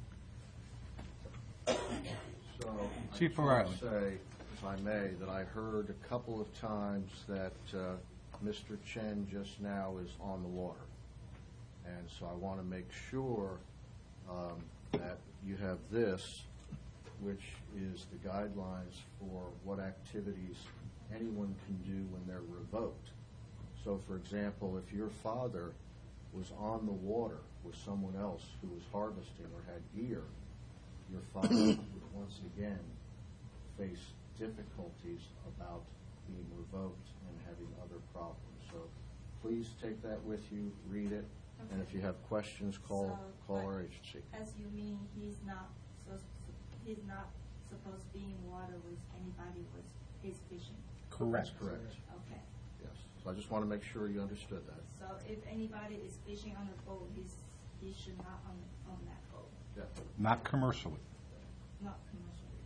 So, I Chief just want O'Reilly. to say, if I may, that I heard a couple of times that uh, Mister Chen just now is on the water. And so I want to make sure um, that you have this, which is the guidelines for what activities anyone can do when they're revoked. So, for example, if your father was on the water with someone else who was harvesting or had gear, your father would once again face difficulties about being revoked and having other problems. So please take that with you, read it, and if you have questions, call, So, call but our agency. As you mean, he's not, so, he's not supposed to be in water with anybody with his fishing? Correct. That's correct, Okay. yes. So I just want to make sure you understood that. So if anybody is fishing on the boat, he's, he should not on, on that boat, Yeah. Not commercially. not commercially.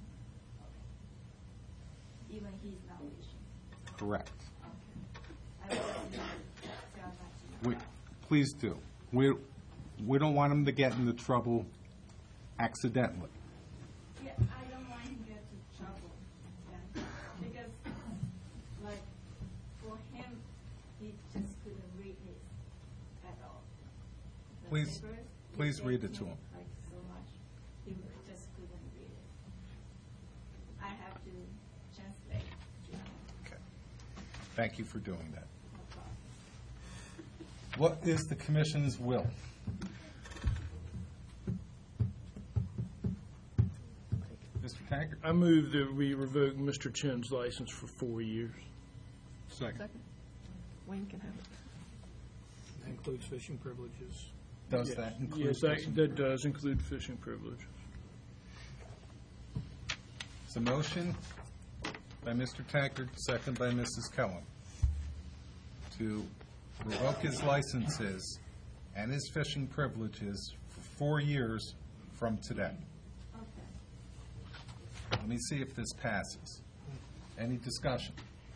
Okay. Even he's not fishing. Correct. Okay. I will just tell that to We, you. please do. We, we don't want him to get into trouble accidentally. Yeah, I don't want him to get to trouble, yeah, because, like, for him, he just couldn't read it at all. The Please- papers, please they read it gave to him. Like, so much, he just couldn't read it. I have to translate, you know, Okay. Thank you for doing that. no problem. What is the commission's will? Mister Tank? Taggart. I move that we revoke Mister Chen's license for four years. Second. Second. Wayne can have it. That includes fishing privileges. Does Yes. that include? Yes, that, that does include fishing privileges. It's a motion by Mister Taggart, second by Missus Kellum, to revoke his licenses and his fishing privileges for four years from today. Let me see if this passes. Any discussion?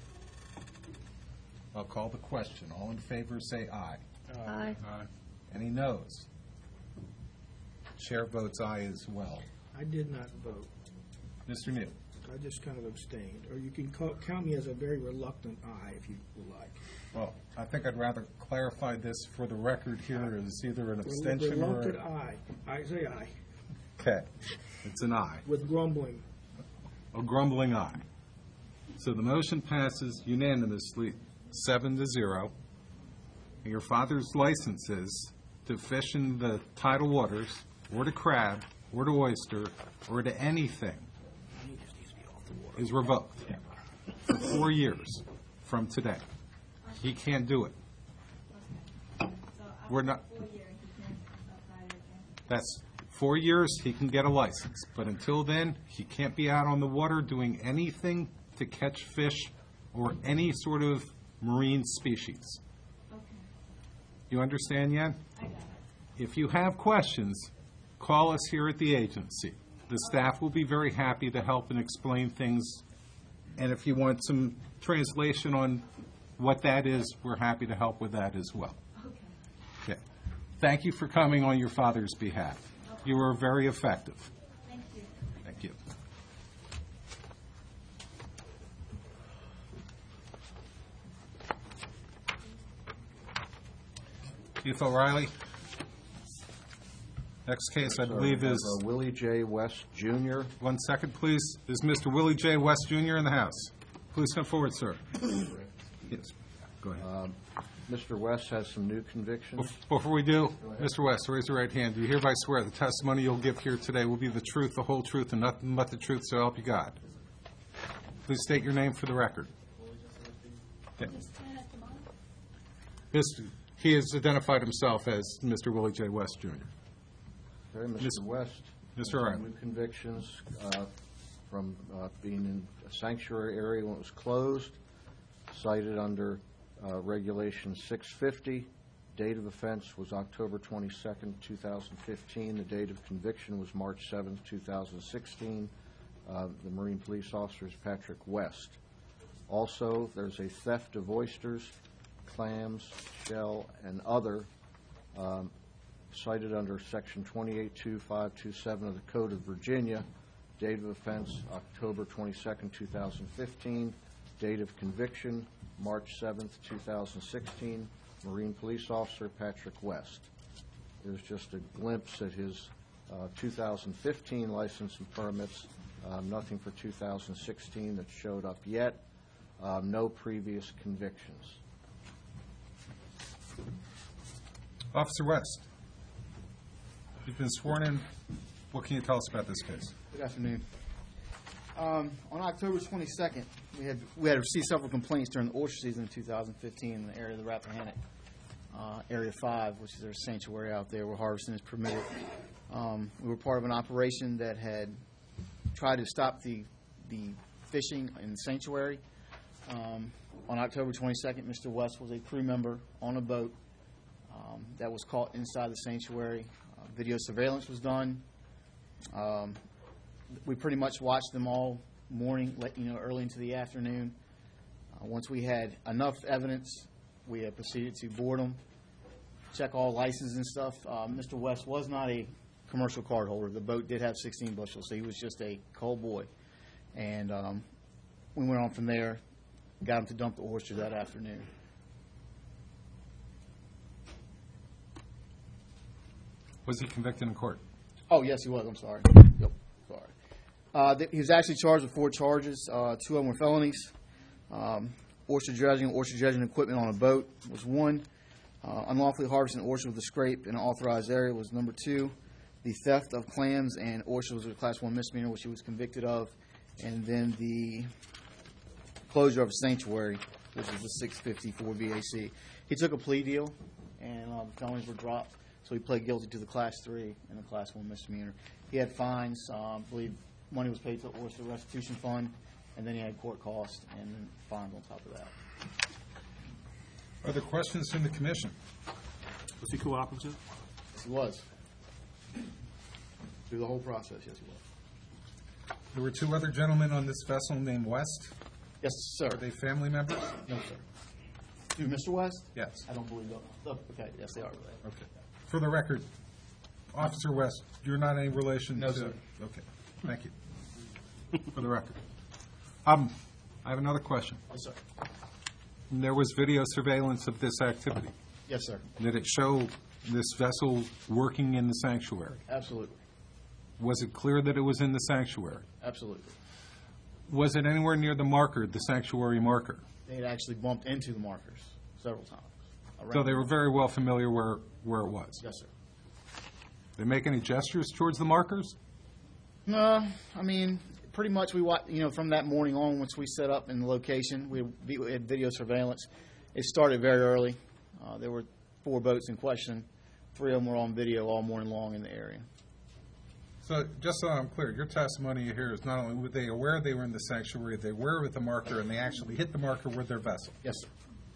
I'll call the question. All in favor, say aye. Aye. Any noes? Chair votes aye as well. I did not vote. Mister Neal? I just kind of abstained. Or you can call, count me as a very reluctant aye if you would like. Well, I think I'd rather clarify this for the record here as either an abstention or... Reluctant aye. I say aye. Okay, it's an aye. With grumbling. A grumbling aye. So the motion passes unanimously, seven to zero. Your father's licenses to fish in the tidal waters, or to crab, or to oyster, or to anything is revoked for four years from today. He can't do it. We're not. That's four years, he can get a license. But until then, he can't be out on the water doing anything to catch fish or any sort of marine species. You understand, Yan? I got it. If you have questions, call us here at the agency. The staff will be very happy to help and explain things. And if you want some translation on what that is, we're happy to help with that as well. Okay. Okay. Thank you for coming on your father's behalf. You were very effective. Thank you. Thank you. Keith O'Reilly. Next case, I believe, Uh, is, Willie J. West, Junior one second, please. Is Mister Willie J. West, Junior in the house? Please come forward, sir. Yes, go ahead. Mister West has some new convictions. Bef- Before we do, Mister West, raise your right hand. Do you hereby swear the testimony you'll give here today will be the truth, the whole truth, and nothing but the truth, so help you God? Please state your name for the record. Yeah. Mister He has identified himself as Mister Willie J. West, Junior Okay, Miss- Mister West. Mister has O'Reilly. New convictions uh, from uh, being in a sanctuary area when it was closed, cited under uh, Regulation six fifty. Date of offense was October twenty-second, two thousand fifteen. The date of conviction was March seventh, two thousand sixteen. Uh, The Marine Police Officer is Patrick West. Also, there's a theft of oysters, clams, shell, and other um, cited under Section twenty-eight two five two seven of the Code of Virginia. Date of offense, October twenty-second, two thousand fifteen. Date of conviction, March seventh, two thousand sixteen. Marine Police Officer Patrick West. There's just a glimpse at his uh, two thousand fifteen license and permits. Um, Nothing for two thousand sixteen that showed up yet. Um, No previous convictions. Officer West, you've been sworn in. What can you tell us about this case? Good afternoon. Um, on October twenty-second, we had we had received several complaints during the oyster season of two thousand fifteen in the area of the Rappahannock, uh, Area five, which is their sanctuary out there where harvesting is permitted. Um, we were part of an operation that had tried to stop the the fishing in the sanctuary. Um, on October twenty-second, Mister West was a crew member on a boat um, that was caught inside the sanctuary. Uh, video surveillance was done. Um, we pretty much watched them all morning, late, you know, early into the afternoon. Uh, once we had enough evidence, we had proceeded to board them, check all licenses and stuff. Uh, Mister West was not a commercial card holder. The boat did have sixteen bushels, so he was just a cold boy. And um, we went on from there, got him to dump the oyster that afternoon. Was he convicted in court? Oh, yes, he was. I'm sorry. Yep, sorry. Uh, th- he was actually charged with four charges. Uh, two of them were felonies. Um, oyster dredging, oyster dredging equipment on a boat was one. Uh, unlawfully harvesting oyster with a scrape in an authorized area was number two. The theft of clams and oysters was a class one misdemeanor, which he was convicted of. And then the closure of a sanctuary, which is the six fifty-four V A C. He took a plea deal, and uh, the felonies were dropped, so he pled guilty to the class three and the class one misdemeanor. He had fines, uh, I believe money was paid to the oyster restitution fund, and then he had court costs and then fines on top of that. Other questions from the commission? Was he cooperative? Yes, he was. Through the whole process, yes, he was. There were two other gentlemen on this vessel named West. Yes, sir. Are they family members? No, sir. To Mister West? Yes. I don't believe so. Oh, okay, yes, they are related. Okay. For the record, Officer West, you're not any relation to? No, sir. Okay, thank you. For the record. Um, I have another question. Yes, sir. There was video surveillance of this activity. Yes, sir. Did it show this vessel working in the sanctuary? Absolutely. Was it clear that it was in the sanctuary? Absolutely. Was it anywhere near the marker, the sanctuary marker? They had actually bumped into the markers several times. So they were very well familiar where, where it was? Yes, sir. Did they make any gestures towards the markers? No, I mean, pretty much we, wa- you know, from that morning on, once we set up in the location, we we had video surveillance. It started very early. Uh, there were four boats in question. Three of them were on video all morning long in the area. So just so I'm clear, your testimony here is not only were they aware they were in the sanctuary, they were with the marker, and they actually hit the marker with their vessel? Yes, sir.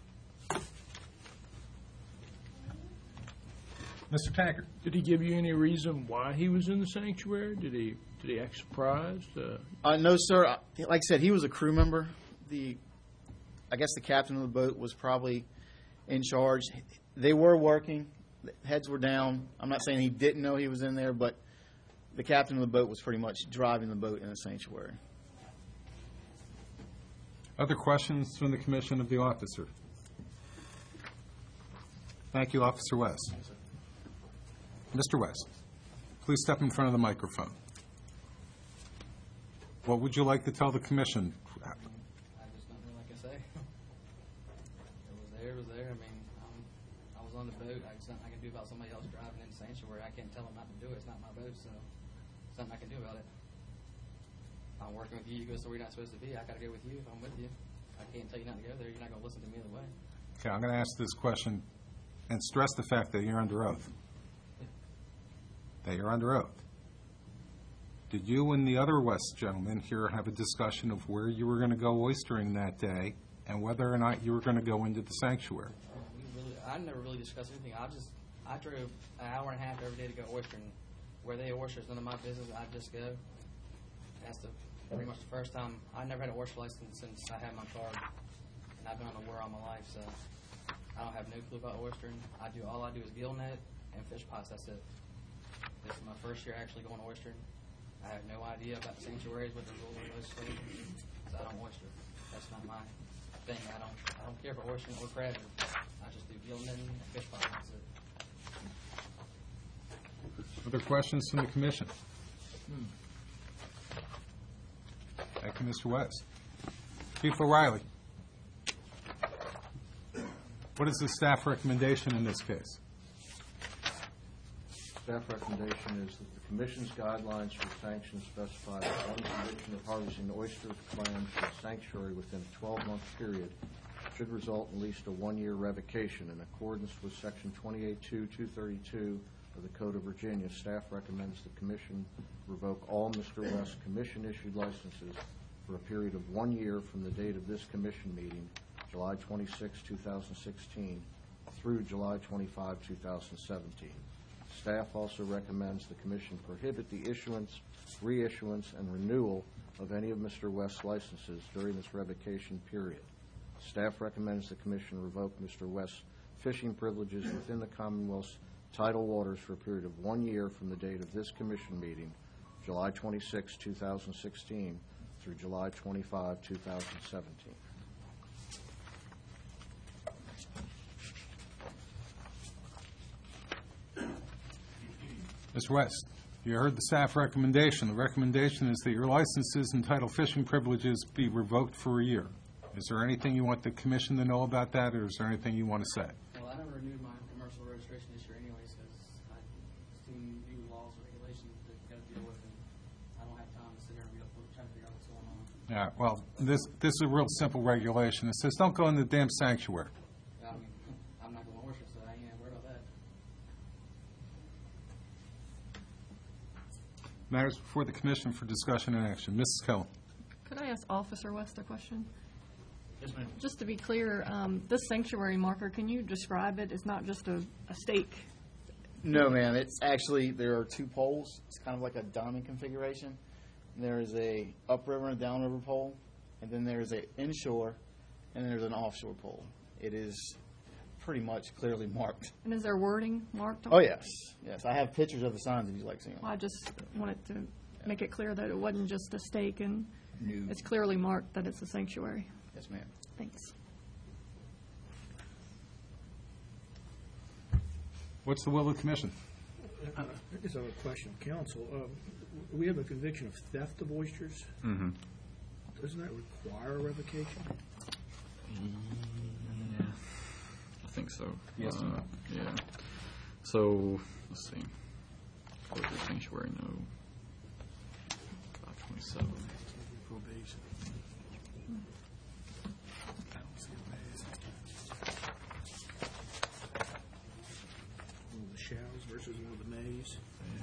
Mister Taggart. Did he give you any reason why he was in the sanctuary? Did he did he act surprised? Uh, Uh, no, sir. I- Like I said, he was a crew member. The, I guess the captain of the boat was probably in charge. They were working. Heads were down. I'm not saying he didn't know he was in there, but the captain of the boat was pretty much driving the boat in the sanctuary. Other questions from the commission of the officer? Thank you, Officer West. Mister West, please step in front of the microphone. What would you like to tell the commission? I just don't know what I can say. It was there, it was there. I mean, um, I was on the boat. I, it's nothing I can do about somebody else driving in the sanctuary. I can't tell them not to do it. It's not my boat, so there's nothing I can do about it. If I'm working with you, you go somewhere you're not supposed to be. I got to go with you if I'm with you. I can't tell you not to go there. You're not going to listen to me either way. Okay, I'm going to ask this question and stress the fact that you're under oath. That you're under oath. Did you and the other West gentlemen here have a discussion of where you were going to go oystering that day and whether or not you were going to go into the sanctuary? We really, I never really discussed anything. I just, I drove an hour and a half every day to go oystering. Where they oyster is none of my business. I just go. That's the pretty much the first time. I never had an oyster license since I had my card, and I've been on the water all my life, so I don't have no clue about oystering. I do all I do is gill net and fish pots. That's it. This is my first year actually going oystering. I have no idea about sanctuaries, what the rules are, legislation, so I don't oyster. That's not my thing. I don't I don't care for oystering or crabbing. I just do gill netting and fish pots. That's it. Other questions from the commission? Thank you, Mister West. Chief O'Reilly. What is the staff recommendation in this case? Staff recommendation is that the Commission's guidelines for sanctions specify that one conviction of harvesting oysters, clams, from a sanctuary within a twelve-month period should result in at least a one-year revocation. In accordance with Section twenty-eight two two thirty-two of the Code of Virginia, staff recommends the Commission revoke all Mister West's Commission-issued licenses for a period of one year from the date of this Commission meeting, July twenty-sixth, two thousand sixteen, through July twenty-fifth, two thousand seventeen. Staff also recommends the Commission prohibit the issuance, reissuance, and renewal of any of Mister West's licenses during this revocation period. Staff recommends the Commission revoke Mister West's fishing privileges within the Commonwealth's tidal waters for a period of one year from the date of this Commission meeting, July twenty-sixth, two thousand sixteen, through July twenty-fifth, two thousand seventeen. Mister West, you heard the staff recommendation. The recommendation is that your licenses and tidal fishing privileges be revoked for a year. Is there anything you want the commission to know about that, or is there anything you want to say? Well, I never renewed my commercial registration this year anyways because I assume new laws and Yeah, well, this, this is a real simple regulation. It says, don't go in the damn sanctuary. I mean, I'm not going to orchard, so I ain't worried about that. Matters before the commission for discussion and action. Missus Kellum. Could I ask Officer West a question? Yes, ma'am. Just to be clear, um, this sanctuary marker, can you describe it? It's not just a, a stake. No, ma'am. It's actually, there are two poles. It's kind of like a diamond configuration. There is a upriver and downriver pole, and then there is a inshore, and then there's an offshore pole. It is pretty much clearly marked. And is there wording marked on Oh, it? yes. Yes, I have pictures of the signs if you'd like to see them. Well, I just wanted to make it clear that it wasn't just a stake, and No. it's clearly marked that it's a sanctuary. Yes, ma'am. Thanks. What's the will of the commission? I just have a question, counsel. Um, we have a conviction of theft of oysters. Mm-hmm. Doesn't that require a revocation? Yeah, I think so. Yes, Uh, no. Yeah. So, let's see. Closure sanctuary, no. five twenty-seven. Probation. One of the shalls versus one of the mays.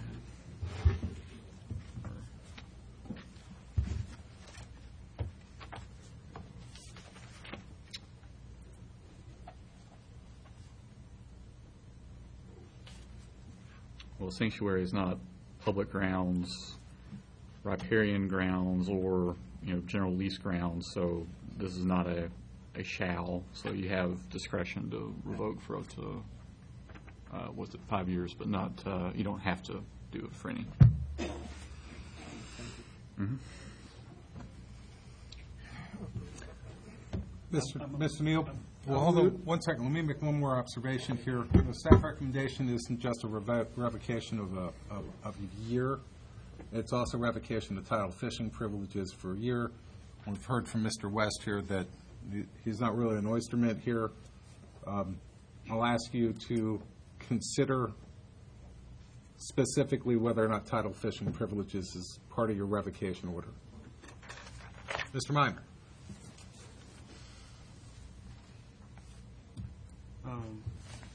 Well, sanctuary is not public grounds, riparian grounds, or, you know, general lease grounds, so this is not a, a shall, so you have discretion to revoke for up to, uh, what's it, five years, but not, uh, you don't have to do it for any. Mhm. Mister Mister Neal, well, hold on one second. Let me make one more observation here. The staff recommendation isn't just a revo- revocation of a, of, of a year. It's also revocation of title fishing privileges for a year. We've heard from Mister West here that he- he's not really an oysterman here. Um, I'll ask you to consider specifically whether or not title fishing privileges is part of your revocation order. Mister Minor. Um,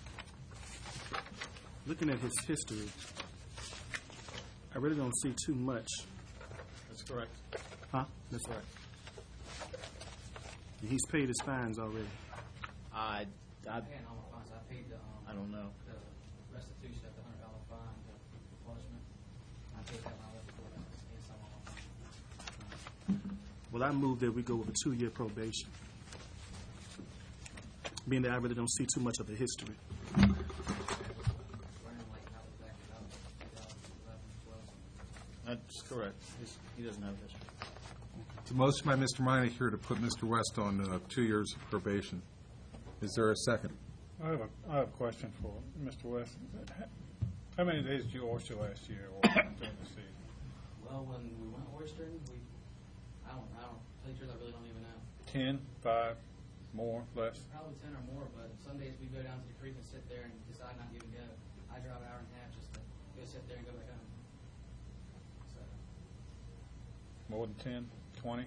looking at his history, I really don't see too much. That's correct. Huh? That's right. And he's paid his fines already. I, I, I got all my fines. I paid the, um, I don't know. the restitution of the hundred dollar fine, the enforcement. I paid that when I left before that. And some of my fines. Well, I move that we go with a two-year probation, being that I really don't see too much of the history. Running like I was back in uh, two thousand eleven, twelve. That's correct. He's, he doesn't have history. It's a motion by Mister Minor here to put Mister West on uh, two years of probation. Is there a second? I have a, I have a question for Mister West. How many days did you oyster last year or during the season? Well, when we went oystering, we, I don't, I don't, tell you the truth, I really don't even know. Ten, five, more, less? Probably ten or more, but some days we go down to the creek and sit there and decide not to even go. I drive an hour and a half just to go sit there and go back home. So, More than ten, twenty?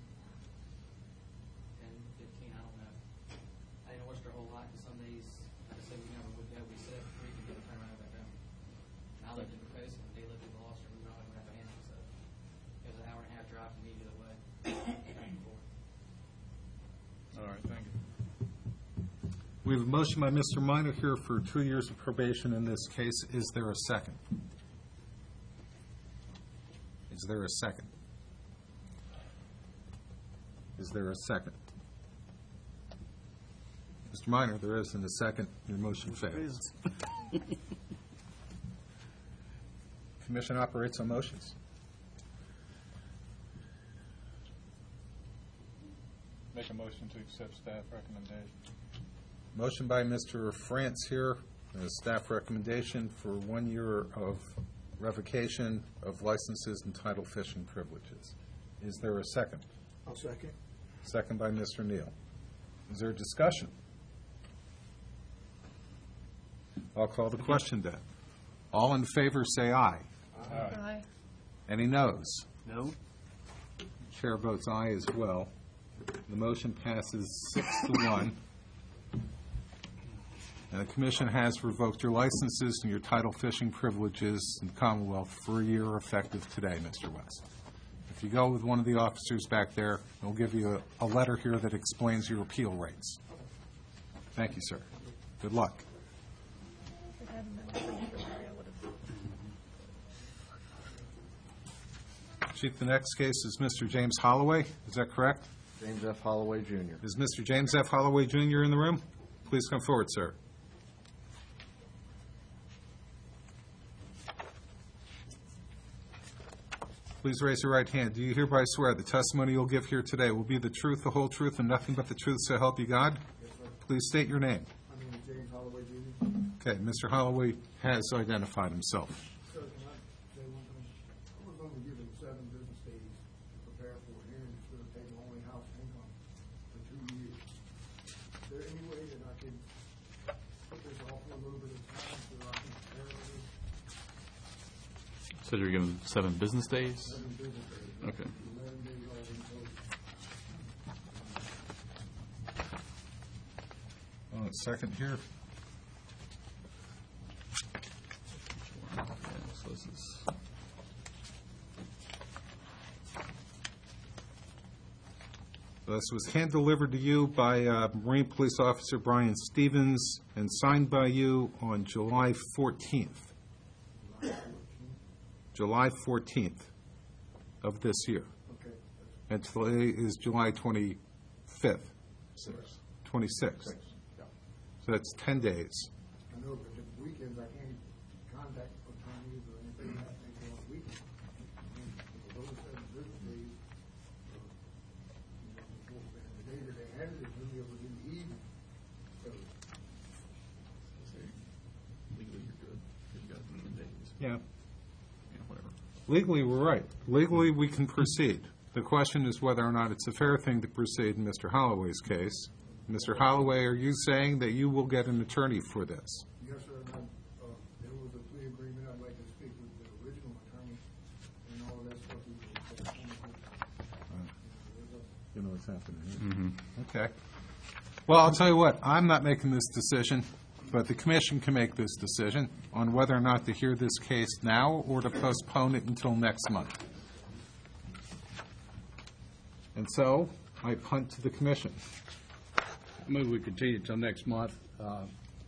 ten, fifteen, I don't know. I didn't oyster a whole lot, because some days, like I said, we never would go. We sit at the creek and go turn around and go back home. And I lived in the coast, and they lived in Gloucester. We were all in Rappahannock, so it was an hour and a half drive for me either way. Back and forth. All right, thank you. We have a motion by Mister Minor here for two years of probation in this case. Is there a second? Is there a second? Is there a second? Mister Minor, there isn't a second. Your motion fails. Commission operates on motions. Make a motion to accept staff recommendation. Motion by Mister France here, a staff recommendation for one year of revocation of licenses and title fishing privileges. Is there a second? I'll second. Second by Mister Neal. Is there discussion? I'll call the question then. All in favor, say aye. Aye. Any noes? No? Chair votes aye as well. The motion passes six to one. And the commission has revoked your licenses and your title fishing privileges in the Commonwealth for a year effective today, Mister West. If you go with one of the officers back there, they'll give you a, a letter here that explains your appeal rights. Thank you, sir. Good luck. Chief, the next case is Mister James Holloway. Is that correct? James F. Holloway, Junior Is Mister James F. Holloway, Junior in the room? Please come forward, sir. Please raise your right hand. Do you hereby swear the testimony you'll give here today will be the truth, the whole truth, and nothing but the truth, so help you God? Yes, sir. Please state your name. My name is James Holloway, Junior Okay, Mister Holloway has identified himself. Sir, can I say one thing? I was only given seven business days to prepare for a hearing. It's going to take only house income for two years. Is there any way that I can put this off for a little bit of time so I can prepare for this? So you're given seven business days? Seven business days. Okay. Eleven days already closed. Oh, a second here. Okay, so this is. This was hand-delivered to you by uh, Marine Police Officer Brian Stevens and signed by you on July fourteenth. July fourteenth of this year. Okay. And today is July twenty-fifth. twenty-sixth. Six. Yeah. So that's ten days. I know, but the weekends I can't contact attorneys or anything like that on the weekends. Those seven business days, uh, you know, before, and the day that they handed it to me, it was in the evening. So, Legally, you're good. You've got ten days. Yeah. Yeah, whatever. Legally, we're right. Legally, we can proceed. The question is whether or not it's a fair thing to proceed in Mister Holloway's case. Mister Holloway, are you saying that you will get an attorney for this? yes, sir, and I, uh, there was a plea agreement. I'd like to speak with the original attorney and all of that stuff. we were- You know what's happening here. Mm-hmm. Okay. Well, I'll tell you what, I'm not making this decision, but the commission can make this decision on whether or not to hear this case now or to postpone it until next month. And so, I punt to the commission. I move we continue until next month, uh,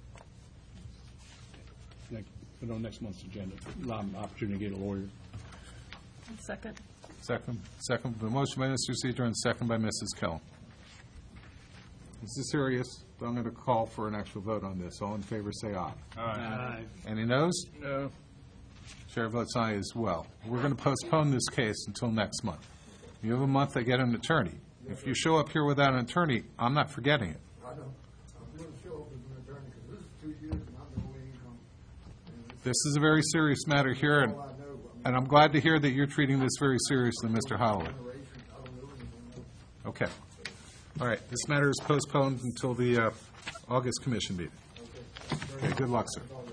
next- put on next month's agenda. Allow them an opportunity to get a lawyer. Second. Second, second, the motion by Mister Cedar and second by Missus Kell. This is serious. I'm going to call for an actual vote on this. All in favor, say aye. Aye. Any noes? No. Chair votes aye as well. We're going to postpone this case until next month. You have a month to get an attorney. If you show up here without an attorney, I'm not forgetting it. I know. I'm going to show up as an attorney because this is two years and I'm no income. And it's This is a very serious matter here, and, all I know. I mean, and I'm glad to hear that you're treating this very seriously, Mister Holloway. generations, I don't know anything else. Okay. All right, this matter is postponed until the uh, August commission meeting. Okay, good luck, sir.